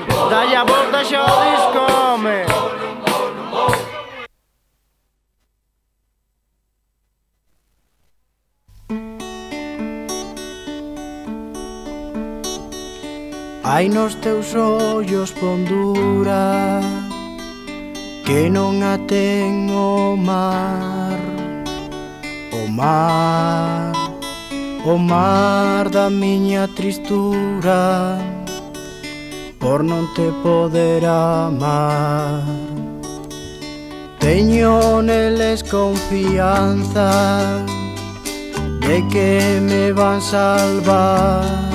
Hai nos teus ollos pondura que non a ten o mar. O mar da miña tristura por non te poder amar. Teño neles confianza de que me van salvar.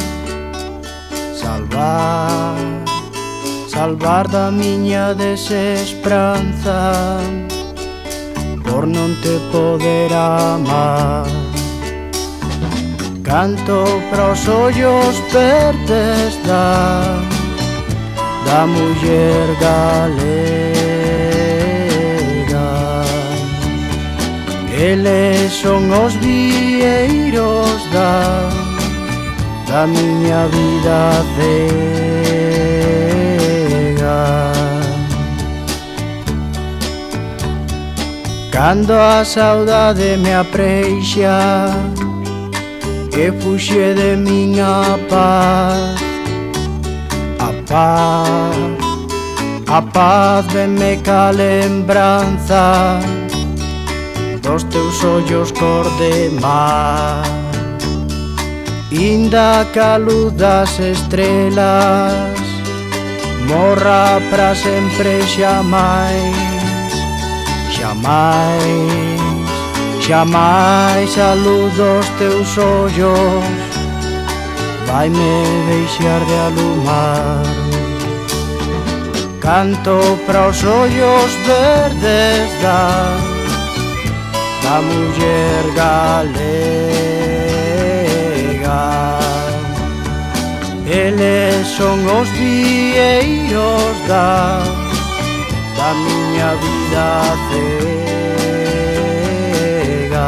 Salvar da miña desesperanza por non te poder amar. Canto para os ollos verdes da muller galega. Eles son os vieiros da miña vida cega. Cando a saudade me apreixa e fuxe de min a paz, a paz venme ca lembranza dos teus ollos cor de mar. Inda ca luz das estrelas morra pra sempre xamais, xamais, xamais a luz dos teus ollos vai-me deixar de alumar. Canto para os ollos verdes da muller galega. Eles son os vieiros da miña vida cega.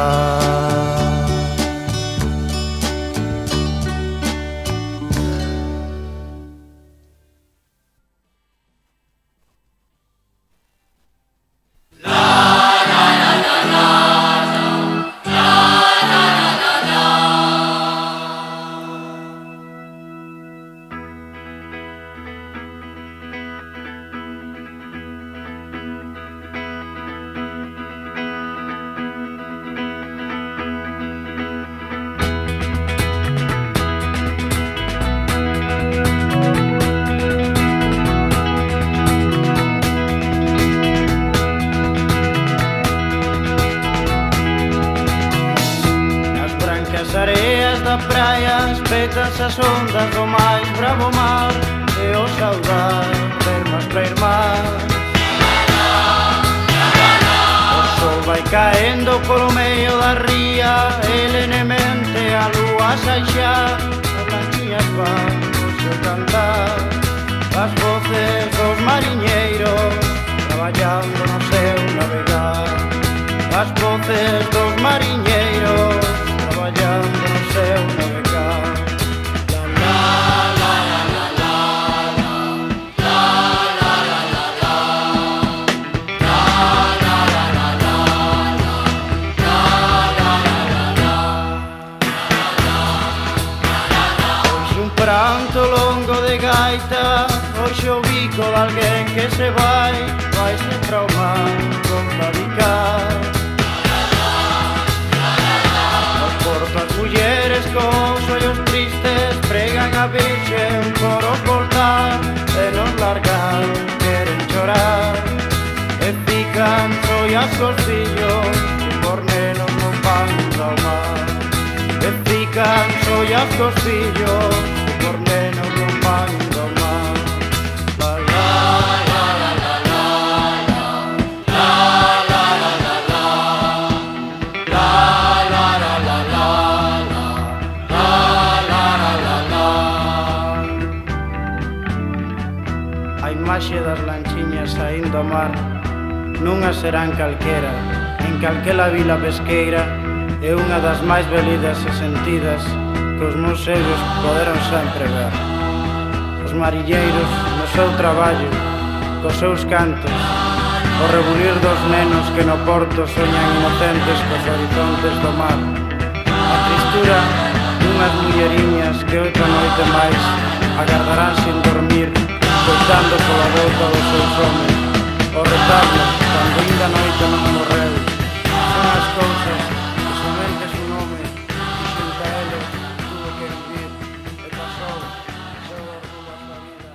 Espetas as ondas do máis bravo mar e o saudar irmás pra irmás. O sol vai caendo polo medio da ría e lenemente a lúa sai xa. As lanchiñas van o seu cantar, as voces dos mariñeiros traballando no seu navegar. As voces dos mariñeiros traballando no seu navegar. Pranto longo de gaita, hoxe o bico de alguén que se vai sempre ao mar con radical. Os portas mulleres con ollos tristes pregan a virxen por os voltar e nos largar, queren chorar e fican xoias cos fillos que por nenos non van ao mar. E fican xoias cos fillos por menos non van do mar. La la la la la la la la la la la la la la la la la la. A imaxe das lanchiñas saindo ao mar nunha serán calquera, en calquela vila pesqueira, é unha das máis velidas e sentidas que os meus ollos poderon sempre ver. Os marilleiros no seu traballo, cos seus cantos, o rebulir dos nenos que no porto soñan inocentes cos horizontes do mar. A tristura dunhas mulleriñas que outra noite máis agardarán sin dormir, coitando pola volta dos seus homens. O retorno, cando ainda a noite non morreu, son as cousas que somente su nome e xunto a eles tuvo que vivir e pasou seu orgullo a súa vida.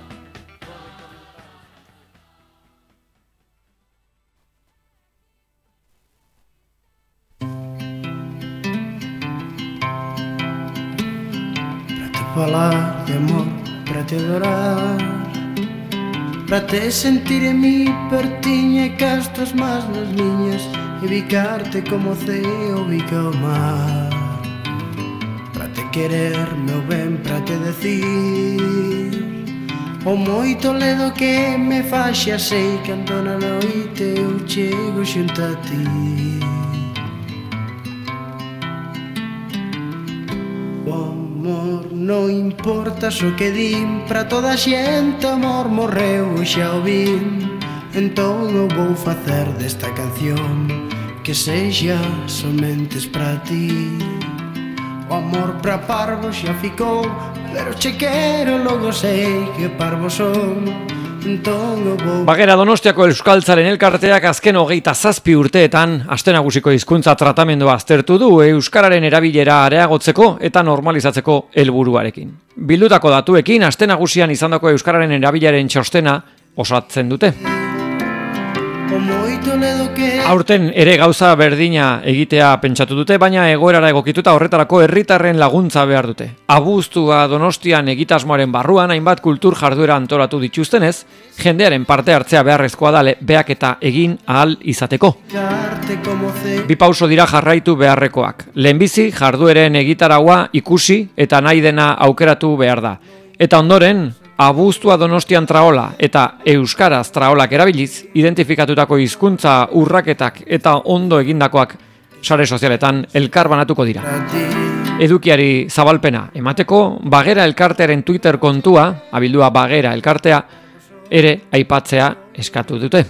Para te falar de amor, para te adorar, para te sentir en mi pertiña e castas más nas liñas e bicarte como ceo bica o mar. Para te querer, meu ben, para te decir o moito ledo que me faxa, sei cando na noite eu chego xunto a ti. O amor non importa so que din, para toda a xente amor morreu e xa o vin. Entón eu vou facer desta canción que sexa somentes para ti. O amor para parvos xa ficou, pero che quero logo sei que parvos son. Bagera Donostiako Euskaltzaren elkarteak azken 27 urteetan aste nagusiko hizkuntza tratamendua aztertu du euskararen erabilera areagotzeko eta normalizatzeko helburuarekin. Bildutako datuekin aste nagusian izandako euskararen erabileraren txostena osatzen dute. Aurten ere gauza berdina egitea pentsatu dute, baina egoerara egokituta horretarako herritarren laguntza behar dute. Abuztua Donostian egitasmoaren barruan hainbat kultur jarduera antolatu dituztenez, jendearen parte hartzea beharrezkoa da behaketa egin ahal izateko. Bi pauso dira jarraitu beharrekoak. Lehenbizi jardueren egitaraua ikusi eta nahi dena aukeratu behar da. Eta ondoren, Abuztua Donostian traola eta euskaraz traolak erabiliz, identifikatutako hizkuntza urraketak eta ondo egindakoak sare sozialetan elkar banatuko dira. Edukiari zabalpena emateko, Bagera elkartearen Twitter kontua, abildua Bagera elkartea, ere aipatzea eskatu dute.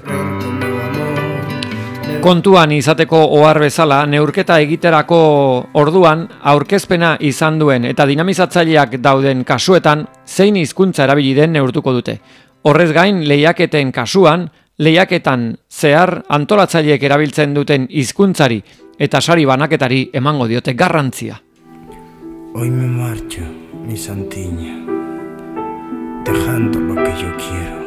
Kontuan izateko ohar bezala, neurketa egiterako orduan aurkezpena izan duen eta dinamizatzaileak dauden kasuetan zein hizkuntza erabili den neurtuko dute. Horrez gain, lehiaketen kasuan, lehiaketan zehar antolatzaileek erabiltzen duten hizkuntzari eta sari banaketari emango diote garrantzia. Hoy me marcho, mi santiña, dejando lo que yo quiero.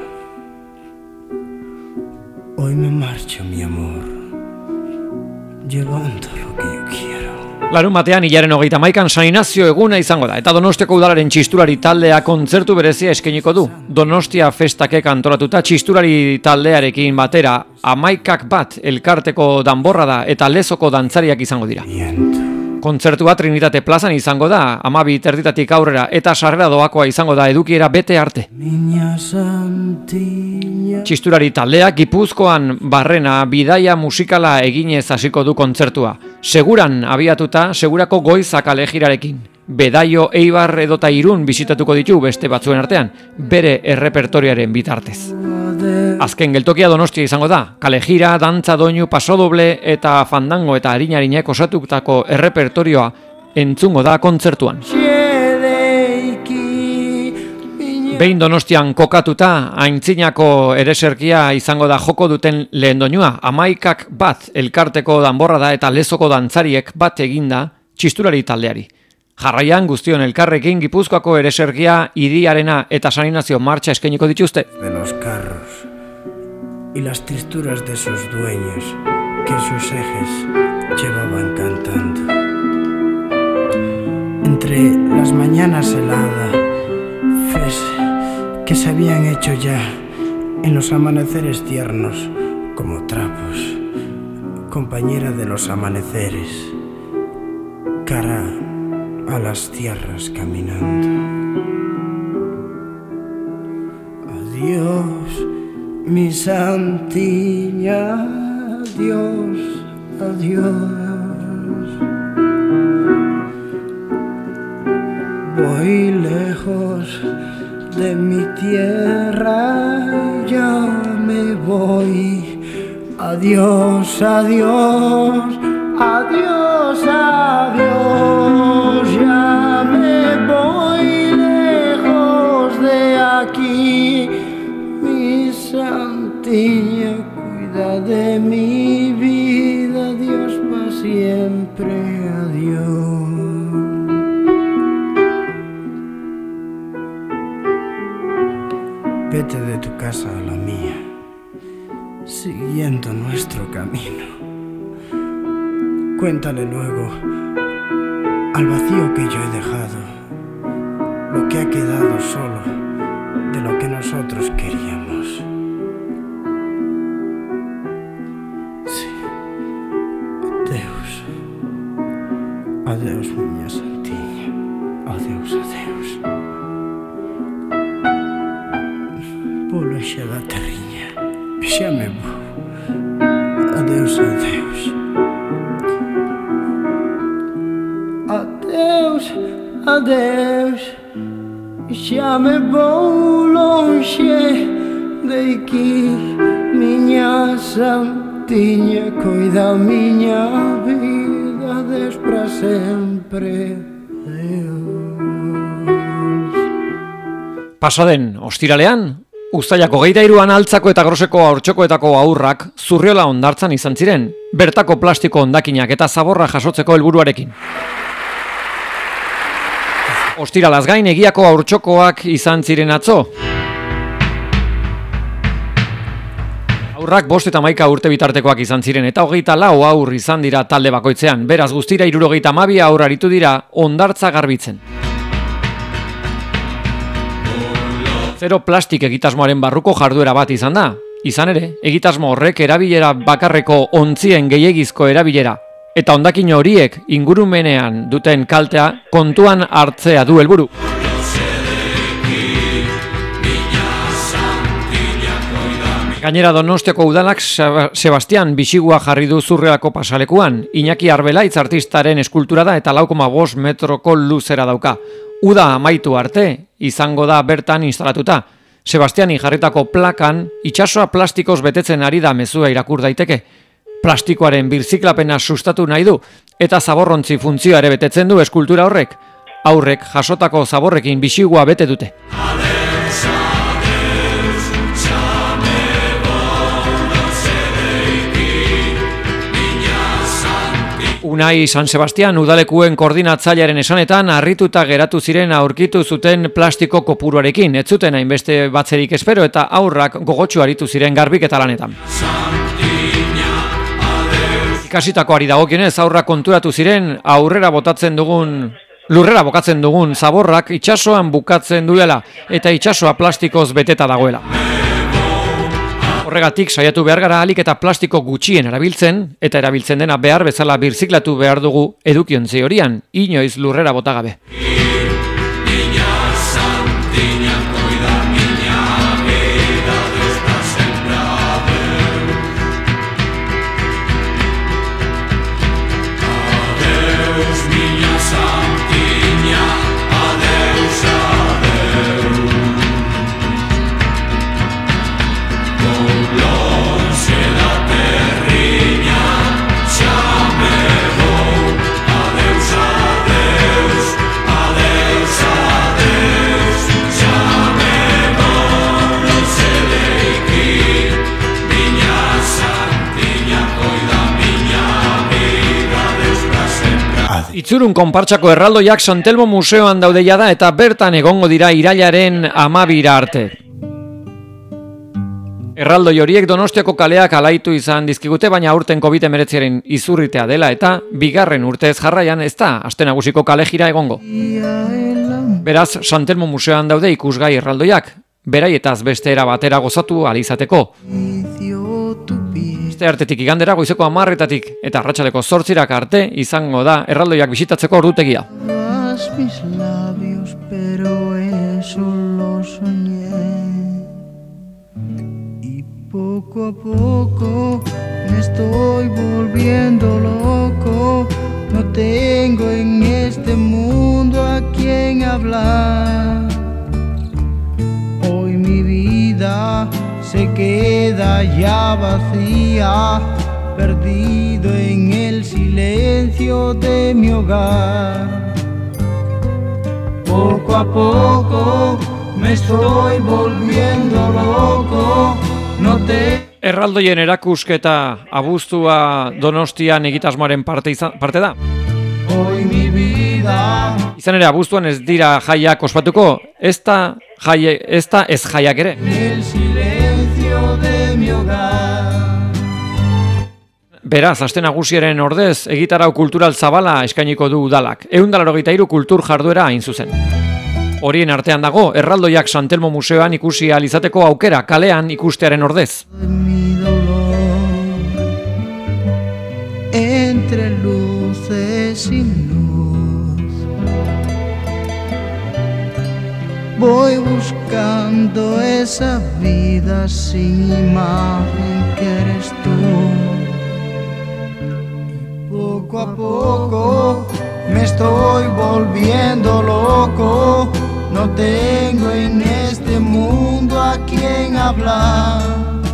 Hoy me marcho, mi amor, llevando lo que yo quiero. Larun batean, hilaren 31an San Inazio eguna izango da, eta Donostiako udalaren txisturari taldea kontzertu berezia eskainiko du. Donostia festakek antolatuta txisturari taldearekin batera, 11 elkarteko danborra da eta lezoko dantzariak izango dira. Kontzertua Trinitate plazan izango da, 12:00 aurrera, eta sarrera doakoa izango da edukiera bete arte. Txisturari taldeak Gipuzkoan barrena bidaia musikala eginez hasiko du kontzertua. Seguran abiatuta, segurako goiza kalejirarekin. Bedaio, Eibar edota Irun bisitatuko ditu beste batzuen artean, bere errepertoriaren bitartez. Azken geltokia Donostia izango da, kalejira, dantza, doinu, pasodoble eta fandango eta harinarinek osatutako errepertorioa entzungo da kontzertuan. Behin Donostian kokatuta, aintzinako ereserkia izango da joko duten lehen doinua, 11 elkarteko danborra da eta lezoko dantzariek bat eginda txisturari taldeari. Jarraian guztion elkarrekin Gipuzkoako ereserkia, Hiriarena eta San Inazio martxa eskainiko dituzte. De los carros y las tristuras de sus dueños que sus ejes llevaban cantando. Entre las mañanas heladas que se habían hecho ya en los amaneceres tiernos como trapos, compañera de los amaneceres, cara a las tierras caminando. Adiós, mi santiña, adiós, adiós. Voy lejos de mi tierra, ya me voy. Adiós, adiós, adiós, adiós. Ya me voy lejos de aquí. Mi santiña, cuida de mi vida. Adiós para siempre, adiós. Vete de tu casa a la mía, siguiendo nuestro camino. Cuéntale luego al vacío que yo he dejado, lo que ha quedado solo de lo que nosotros queríamos. Sí, adeus, adeus, miña santiña, adeus, adeus. Polo xa da terriña, xa me vou. Adeus, adeus. Adeus, adeus. Xa me vou lonxe de aquí. Miña santiña, coida miña vida. Adeus para sempre. Adeus. Pasaden ostiralean, Uztailako 23an Altzako eta Groseko haurtxokoetako haurrak Zurriola hondartzan izan ziren, bertako plastiko hondakinak eta zaborra jasotzeko helburuarekin. Ostiralaz gain Egiako haurtxokoak izan ziren atzo. Aurrak 5 eta 11 urte bitartekoak izan ziren eta 24 haur izan dira talde bakoitzean. Beraz guztira 72 haur aritu dira hondartza garbitzen. Zero plastik egitasmoaren barruko jarduera bat izan da. Izan ere, egitasmo horrek erabilera bakarreko ontzien gehiegizko erabilera eta hondakin horiek ingurumenean duten kaltea kontuan hartzea du helburu. Gainera Donostiako udalak Sebastian Bixigua jarri du Zurreako pasalekuan. Iñaki Arbelaitz artistaren eskultura da eta 4,5 metroko luzera dauka. Uda amaitu arte izango da bertan instalatuta. Sebastiani jarritako plakan itsasoa plastikoz betetzen ari da mezua irakur daiteke. Plastikoaren birziklapena sustatu nahi du eta zaborrontzi funtzioa ere betetzen du eskultura horrek. Aurrek jasotako zaborrekin Bixigua bete dute. Unai San Sebastian udalekuen koordinatzailearen esanetan harrituta geratu ziren aurkitu zuten plastiko kopuruarekin. Ez zuten hainbeste batzerik espero eta aurrak gogotsu aritu ziren garbiketa lanetan. Ikasitakoari dagokionez aurrak konturatu ziren lurrera bokatzen dugun zaborrak itsasoan bukatzen duela eta itsasoa plastikoz beteta dagoela. Horregatik saiatu behar gara ahalik eta plastiko gutxien erabiltzen eta erabiltzen dena behar bezala birziklatu behar dugu edukiontzi horian, inoiz lurrera bota gabe. Itzurun konpartsako erraldoiak Santelmo Museoan daude jada eta bertan egongo dira irailaren 12 arte. Erraldoi horiek Donostiako kaleak alaitu izan dizkigute, baina aurten COVID-19 izurritea dela eta bigarren urtez jarraian ez da aste nagusiko kale jira egongo. Beraz, Santelmo Museoan daude ikusgai erraldoiak, beraietaz beste era batera gozatu ahal izateko. Artetik igandera goizeko 10:00 eta arratsaleko 8:00 arte izango da erraldoiak bisitatzeko ordutegia. Poco a poco me estoy volviendo loco, no tengo en este mundo a quien hablar. Hoy mi vida se queda ya vacía, perdido en el silencio de mi hogar. Poco a poco me estoy volviendo loco, no te... Erraldoien erakusketa abuztua Donostian egitasmoaren parte da. Hoy mi vida... Izan ere abuztuan ez dira jaiak ospatuko, ez jaiak ere. El silencio de mi hogar. Beraz, aste nagusiaren ordez, egitarau kultural zabala eskainiko du udalak. 183 kultur jarduera hain zuzen. Horien artean dago, erraldoiak Santelmo Museoan ikusi ahal izateko aukera kalean ikustearen ordez. Mi dolor, entre luces y luz, voy buscando esa vida sin imagen que eres tú. Y poco a poco me estoy volviendo loco, no tengo en este mundo a quien hablar.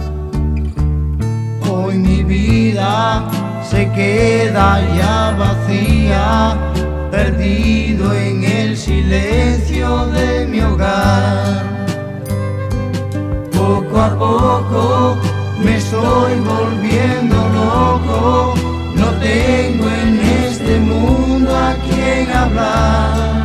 Hoy mi vida se queda ya vacía, perdido en el silencio de mi hogar. Poco a poco me estoy volviendo loco, no tengo en este mundo a quien hablar.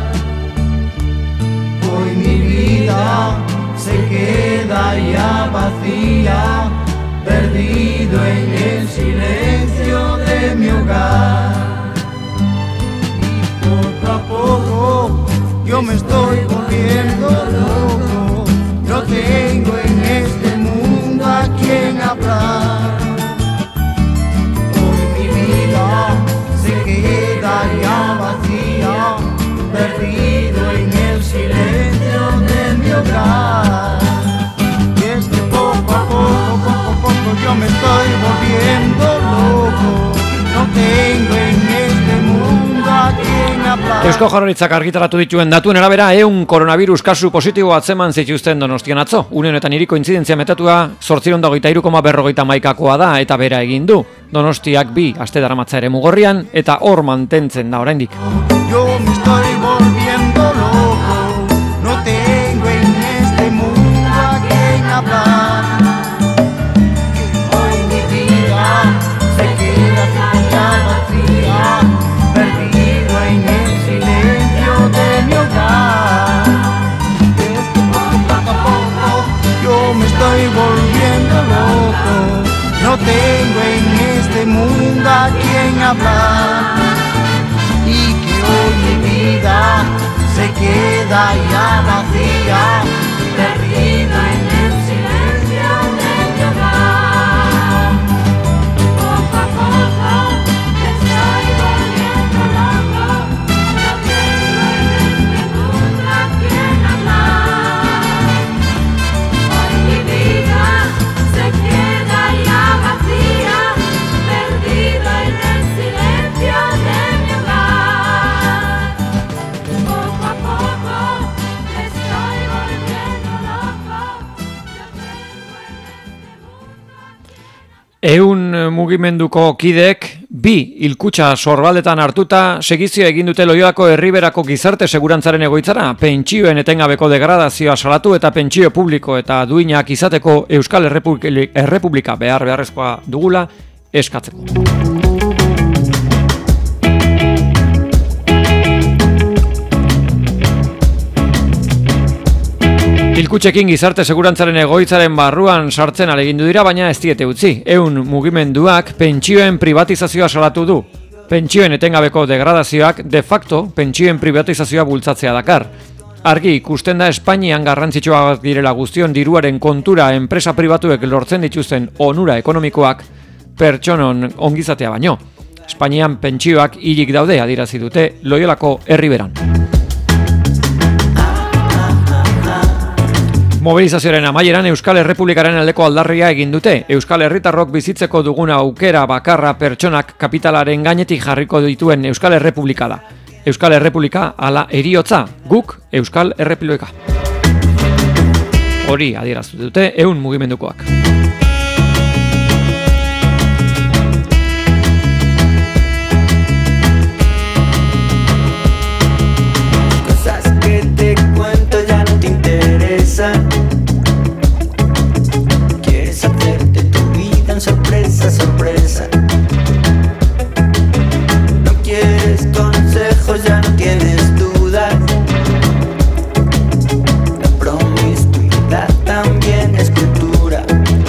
Hoy mi vida se queda ya vacía, perdido en el silencio de mi hogar. Y poco a poco yo me estoy volviendo loco, no tengo en este mundo a quien hablar. Hoy mi vida se queda ya vacía, perdido en el silencio de mi hogar. Y es que poco a poco yo me estoy volviendo loco, no tengo en este mundo a quien hablar. Eusko Jaurlaritzak argitaratu dituen datuen arabera 100 koronavirus kasu positibo atzeman zituzten Donostian atzo. Une honetan hiriko intzidentzia metatua 823,51koa da eta bera egin du. Donostiak 2 aste daramatza ere mugorrian eta hor mantentzen da oraindik. Yo me estoy volviendo loco, no tengo en este mundo a quien hablar. Hoy mi vida se queda ya vacía, perdido en el silencio de mi hogar. Es que poco a poco yo me estoy volviendo loco, no tengo en este mundo a quien hablar. Y que hoy mi vida se queda ya vacía, perdida en el silencio de mi hogar. Poco a poco me estoy volviendo loco, no tengo en este mundo a quien hablar. Hoy mi vida se queda ya vacía, perdida en el silencio de mi hogar. Poco a poco me estoy volviendo loco, no tengo en este mundo. Ehun mugimenduko kidek 2 hilkutxa sorbaldetan hartuta segizio egin dute Loiolako Herriberako gizarte segurantzaren egoitzara, pentsioen etengabeko degradazioa salatu eta pentsio publiko eta duinak izateko Euskal Errepublika beharrezkoa dugula eskatzeko. Hilkutxekin gizarte segurantzaren egoitzaren barruan sartzen alegindu dira, baina ez diete utzi. 100 mugimenduak pentsioen privatizazioa salatu du. Pentsioen etengabeko degradazioak de facto pentsioen privatizazioa bultzatzea dakar. Argi ikusten da Espainian garrantzitsuak direla guztion diruaren kontura enpresa pribatuek lortzen dituzten onura ekonomikoak pertsonon ongizatea baino. Espainian pentsioak hilik daude adierazi dute Loiolako Herriberan. Mobilizazioaren amaieran Euskal Errepublikaren aldeko aldarria egin dute. Euskal Herritarrok bizitzeko dugun aukera bakarra pertsonak kapitalaren gainetik jarriko dituen Euskal Errepublika da. Euskal Errepublika ala heriotza, guk Euskal Errepublika. Hori adieraztu dute 100 mugimendukoak. Cosas que te cuento ya no te interesan. Quieres hacerte tu vida en sorpresa, sorpresa. No quieres consejos, ya no tienes dudas. La promiscuidad también es cultura.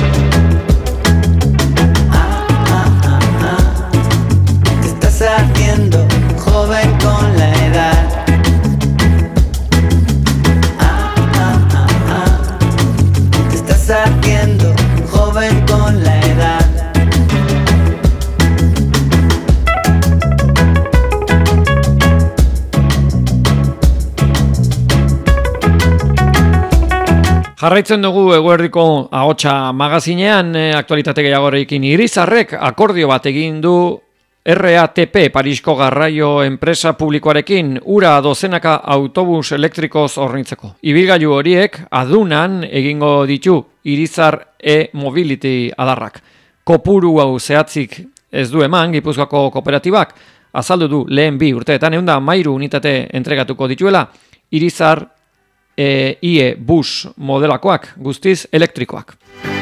Te estás haciendo joven con la edad. Te estás haciendo joven con la edad. Jarraitzen dugu eguerdiko ahotsa magazinean, aktualitate gehiagorekin Irizarrek akordio bat egin du RATP Parisko garraio enpresa publikoarekin ura dozenaka autobus elektrikoz hornitzeko. Ibilgailu horiek adunan egingo ditu Irizar e-mobility adarrak. Kopuru hau zehatzik ez du eman Gipuzkoako kooperatibak, azaldu du lehen 2 urteetan 113 unitate entregatuko dituela Irizar IE bus modelakoak, guztiz elektrikoak.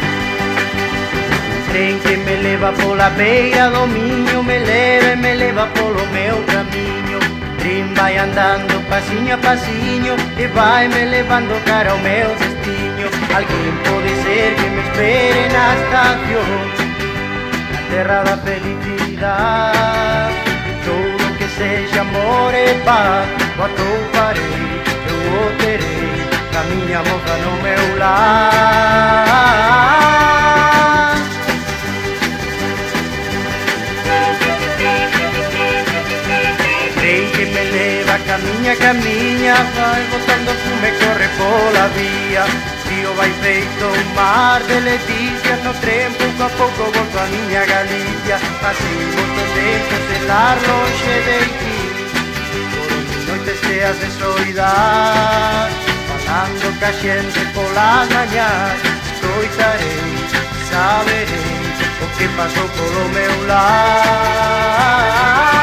Tren que me leva por la beira do Miño, me leva polo meu camiño. Tren vai andando pasiño a pasiño e vai me levando cara ao meu destino. alguien puede ser que me espere en la estación, la terra da felicidad. Todo que sexa amor e paz, o atoparei, eu o terei, na miña moza no meu lar. Crei que me leva camiña, vai botando fume, corre pola vía. Río vai feito un mar de leticias, no tren pouco a pouco volto a miña Galicia. Así volto dentro de lar lonxe de ti, por noites cheas de soidad, falando ca xente polas mañás. Escoitarei, saberei o que pasou polo meu lar.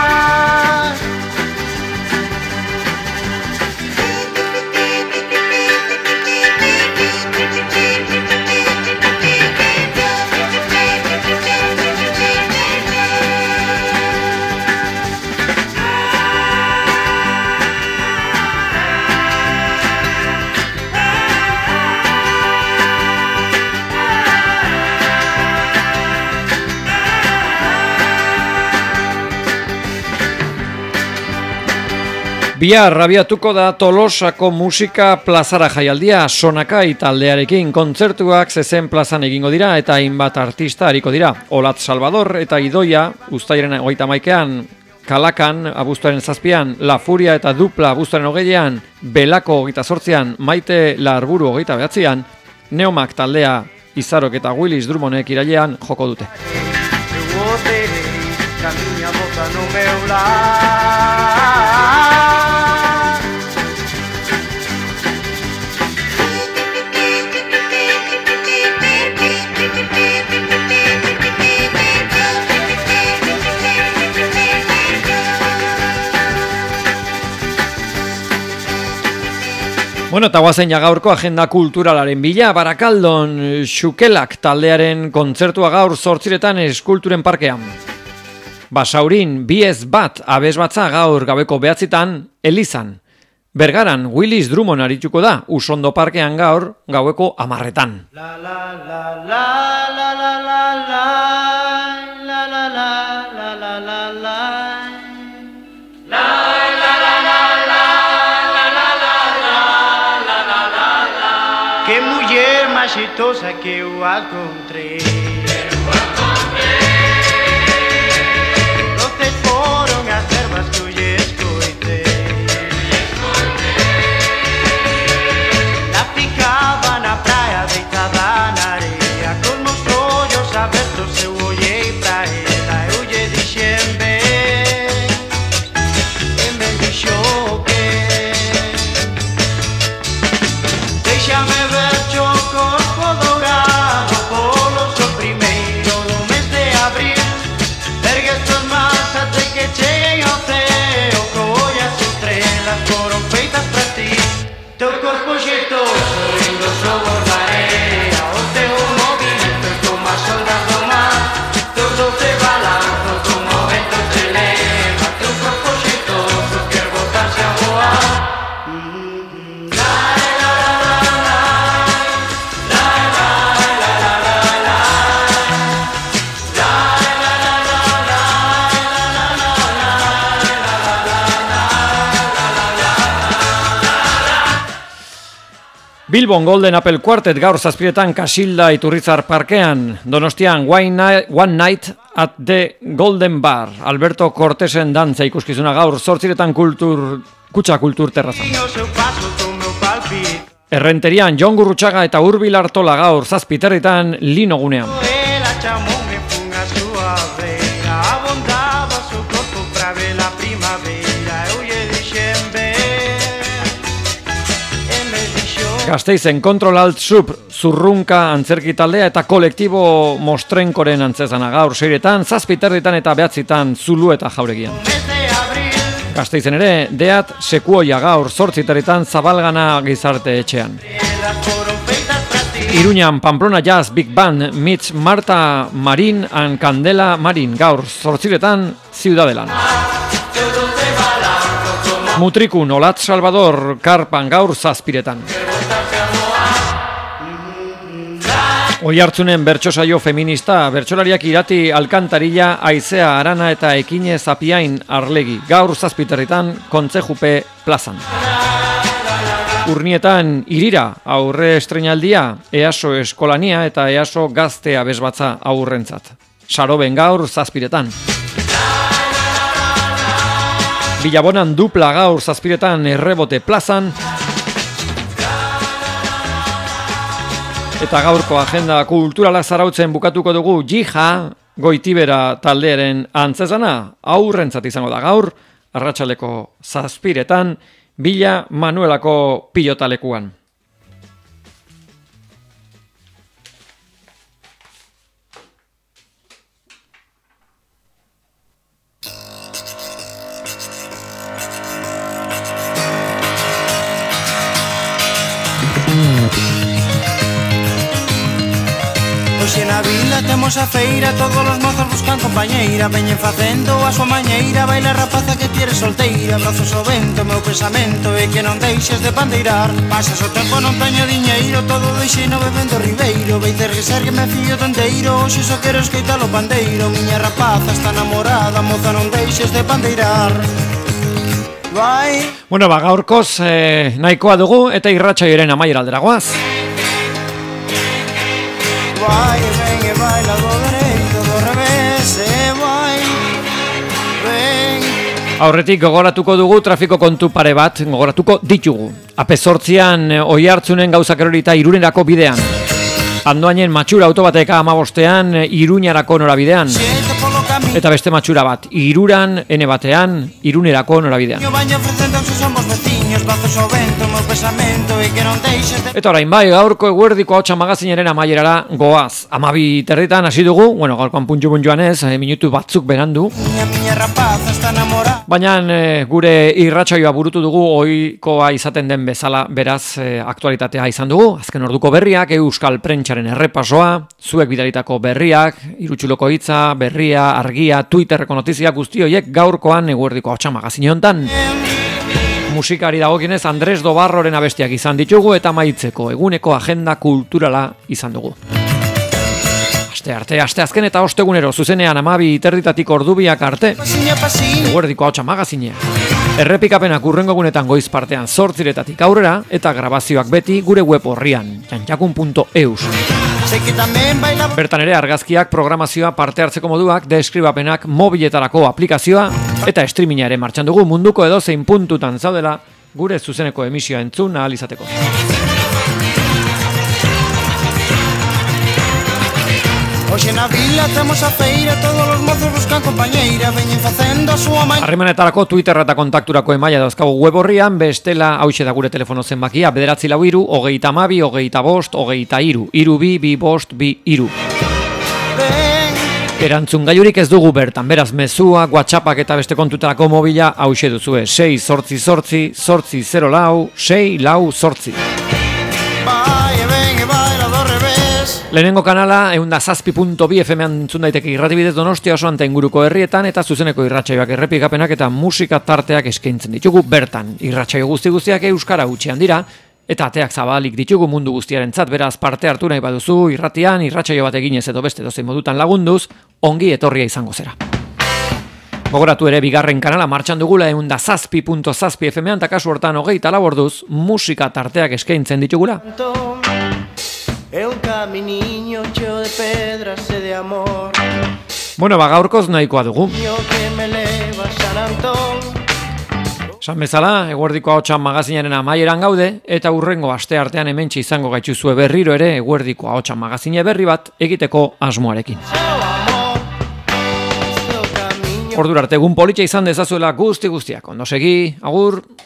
Bihar abiatuko da Tolosako musika plazara jaialdia. Sonakai taldearekin kontzertuak zezen plazan egingo dira eta hainbat artista ariko dira. Olatz Salvador eta Idoia uztailaren 31ean, Kalakan abuztuaren 7ean, La Furia eta Dupla abuztuaren 20ean, Belako 28ean, Maite Larburu 29ean, Neomak taldea Izarok eta Willis Drummondek irailean joko dute. Bueno, eta guazen gaurko agenda kulturalaren bila, Barakaldon Xukelak taldearen kontzertua gaur 8:00 Eskulturen Parkean. Basaurin Biez bat abesbatza gaur gabeko 9:00 Elizan. Bergaran Willis Drummond arituko da Usondo Parkean gaur gaueko 10:00. La la la la la la la la la la la la la la. Que muller máis xeitosa que eu encontrei. Doces foron as ervas que eu lle escoitei. La picaba na praia deitada na areia, con meus ollos abertos eu olhei pra ela. Eu lle dixen ben, e me dixo que déixame ver corpo dourado polo sol primeiro do mes de abril. Ergue tus más até que cheguen ao ceo, colla as estrelas foron feitas para ti. Teu corpo xeitoso lindo sobre a area, o teu movimento é como as ondas do mar. Teus doce balanzos dun momento te leva. Teu corpo xeitoso quer botarse a voar. Bilbon Golden Apple Quartet gaur 7:00 Kasilda Iturrizar Parkean. Donostian One Night at the Golden Bar. Alberto Cortesen dantza ikuskizuna gaur 8:00 Kutxa Kultur Terrazan. Errenterian Jon Gurrutxaga eta Urbil Artola gaur 7:00 Lino gunean. Gasteizen Control Alt Sub Zurrunka antzerki taldea eta kolektibo Mostrenkoren antzezana gaur 6:00 7:00 eta 9:00 Zulu eta Jauregian. Gasteizen ere Deat Sekuoia gaur 8:00 Zabalgana gizarte etxean. Iruñan Pamplona Jazz Big Band meets Marta Marin and Candela Marin gaur 8:00 Ciudadelan. Mutrikun Olatz Salvador Karpan gaur 7:00. Oihartzunen bertso saio feminista, bertsolariak Irati Alkantarilla, Aizea Arana eta Ekine Zapiain Arlegi. Gaur 7:00 Kontzejupe plazan. Urnietan Irira aurre estreinaldia, EASO eskolania eta EASO gaztea bezbatza aurrentzat. Saroben gaur 7:00. Bilabonan dupla gaur 7:00 Errebote plazan. Eta gaurko agenda kulturala zarautzen bukatuko dugu Jija Goitibera taldearen antzezana aurrentzat izango da gaur, arratsaldeko 7:00 Villa Manuelako pilotalekuan. Hoxe na vila temos a feira, todos os mozos buscan compañeira, veñen facendo a súa mañeira, baila rapaza que tires solteira, brazos ao vento, meu pensamento é que non deixes de pandeirar. Pasas o tempo non teño diñeiro, todo deixei no bebendo ribeiro, veites reser que me fío tonteiro, hoxe só quero escoitar o pandeiro, miña rapaza está namorada, moza non deixes de pandeirar. Vai. Bueno, gaurkoz nahikoa dugu eta irratsaioaren amaiera aldera goaz. Vai, ven e baila do dereito, do revés, vai, ven. Aurretik gogoratuko dugu trafiko kontu pare bat, gogoratuko ditugu. AP8an Oihartzunen gauzak erorita Irunerako bidean. Andoainen matxura autobateka 15ean Iruñarako norabidean. Eta beste matxura bat, Iruran, N batean, Irunerako norabidean. Eta orain bai, gaurko eguerdiko ahotsa magazinaren amaierara goaz. 12:30 hasi dugu, bueno, gaurkoan puntxu-puntxuan ez, minutu batzuk berandu. Baina gure irratsaioa burutu dugu ohikoa izaten den bezala, beraz aktualitatea izan dugu. Azken orduko berriak, Euskal Prentsaren errepasoa, zuek bidalitako berriak, Irutxuloko hitza, berria, argia, Twitterreko notizia guzti horiek gaurkoan eguerdiko ahotsa magazine hontan. Musikari dagokienez Andres Dobarroren abestiak izan ditugu eta amaitzeko eguneko agenda kulturala izan dugu. Aste azken eta ostegunero zuzenean 12:30 ordubiak arte. Eguerdiko ahotsa magazinea. Errepikapenak hurrengo egunetan goiz partean 8:00 aurrera eta grabazioak beti gure web orrian jantjakun.eus. Bertan ere argazkiak, programazioa, parte hartzeko moduak, deskribapenak, mobiletarako aplikazioa eta streaminga ere martxan dugu munduko edozein puntutan zaudela gure zuzeneko emisioa entzun ahal izateko. Hoxe na vila temos a feira, todos os mozos buscan compañeira, veñen facendo a súa mañeira. Harremanetarako Twitter eta kontakturako emaila dauzkagu web orrian, bestela hauxe da gure telefono zenbakia, 943 22 25 23 2 bost 2 Erantzun gaiurik ez dugu bertan, beraz mezua, WhatsAppak eta beste kontutarako mobila hauxe duzue, 688 804 648. Lehenengo kanala 107.2 FM-an entzun daiteke irratibidez Donostia osoan eta inguruko herrietan eta zuzeneko irratsaioak errepikapenak eta musika tarteak eskaintzen ditugu bertan. Irratsaio guztiak euskara hutsean dira eta ateak zabalik ditugu mundu guztiarentzat, beraz parte hartu nahi baduzu irratian, irratsaio bat eginez edo beste dozein modutan lagunduz, ongi etorria izango zera. Gogoratu ere bigarren kanala martxan dugula 107.7 FM-an eta kasu hortan 24 orduz musika tarteak eskaintzen ditugula. Un caminiño hecho de pedras y de amor. Bueno, gaurkoz nahikoa dugu. San bezala, eguerdiko ahotsan magazinaren amaieran gaude, eta hurrengo asteartean hementxe izango gaituzue berriro ere eguerdiko ahotsan magazine berri bat egiteko asmoarekin. Ordura arte egun politxa izan dezazuela guztiak. Ondo segi, agur!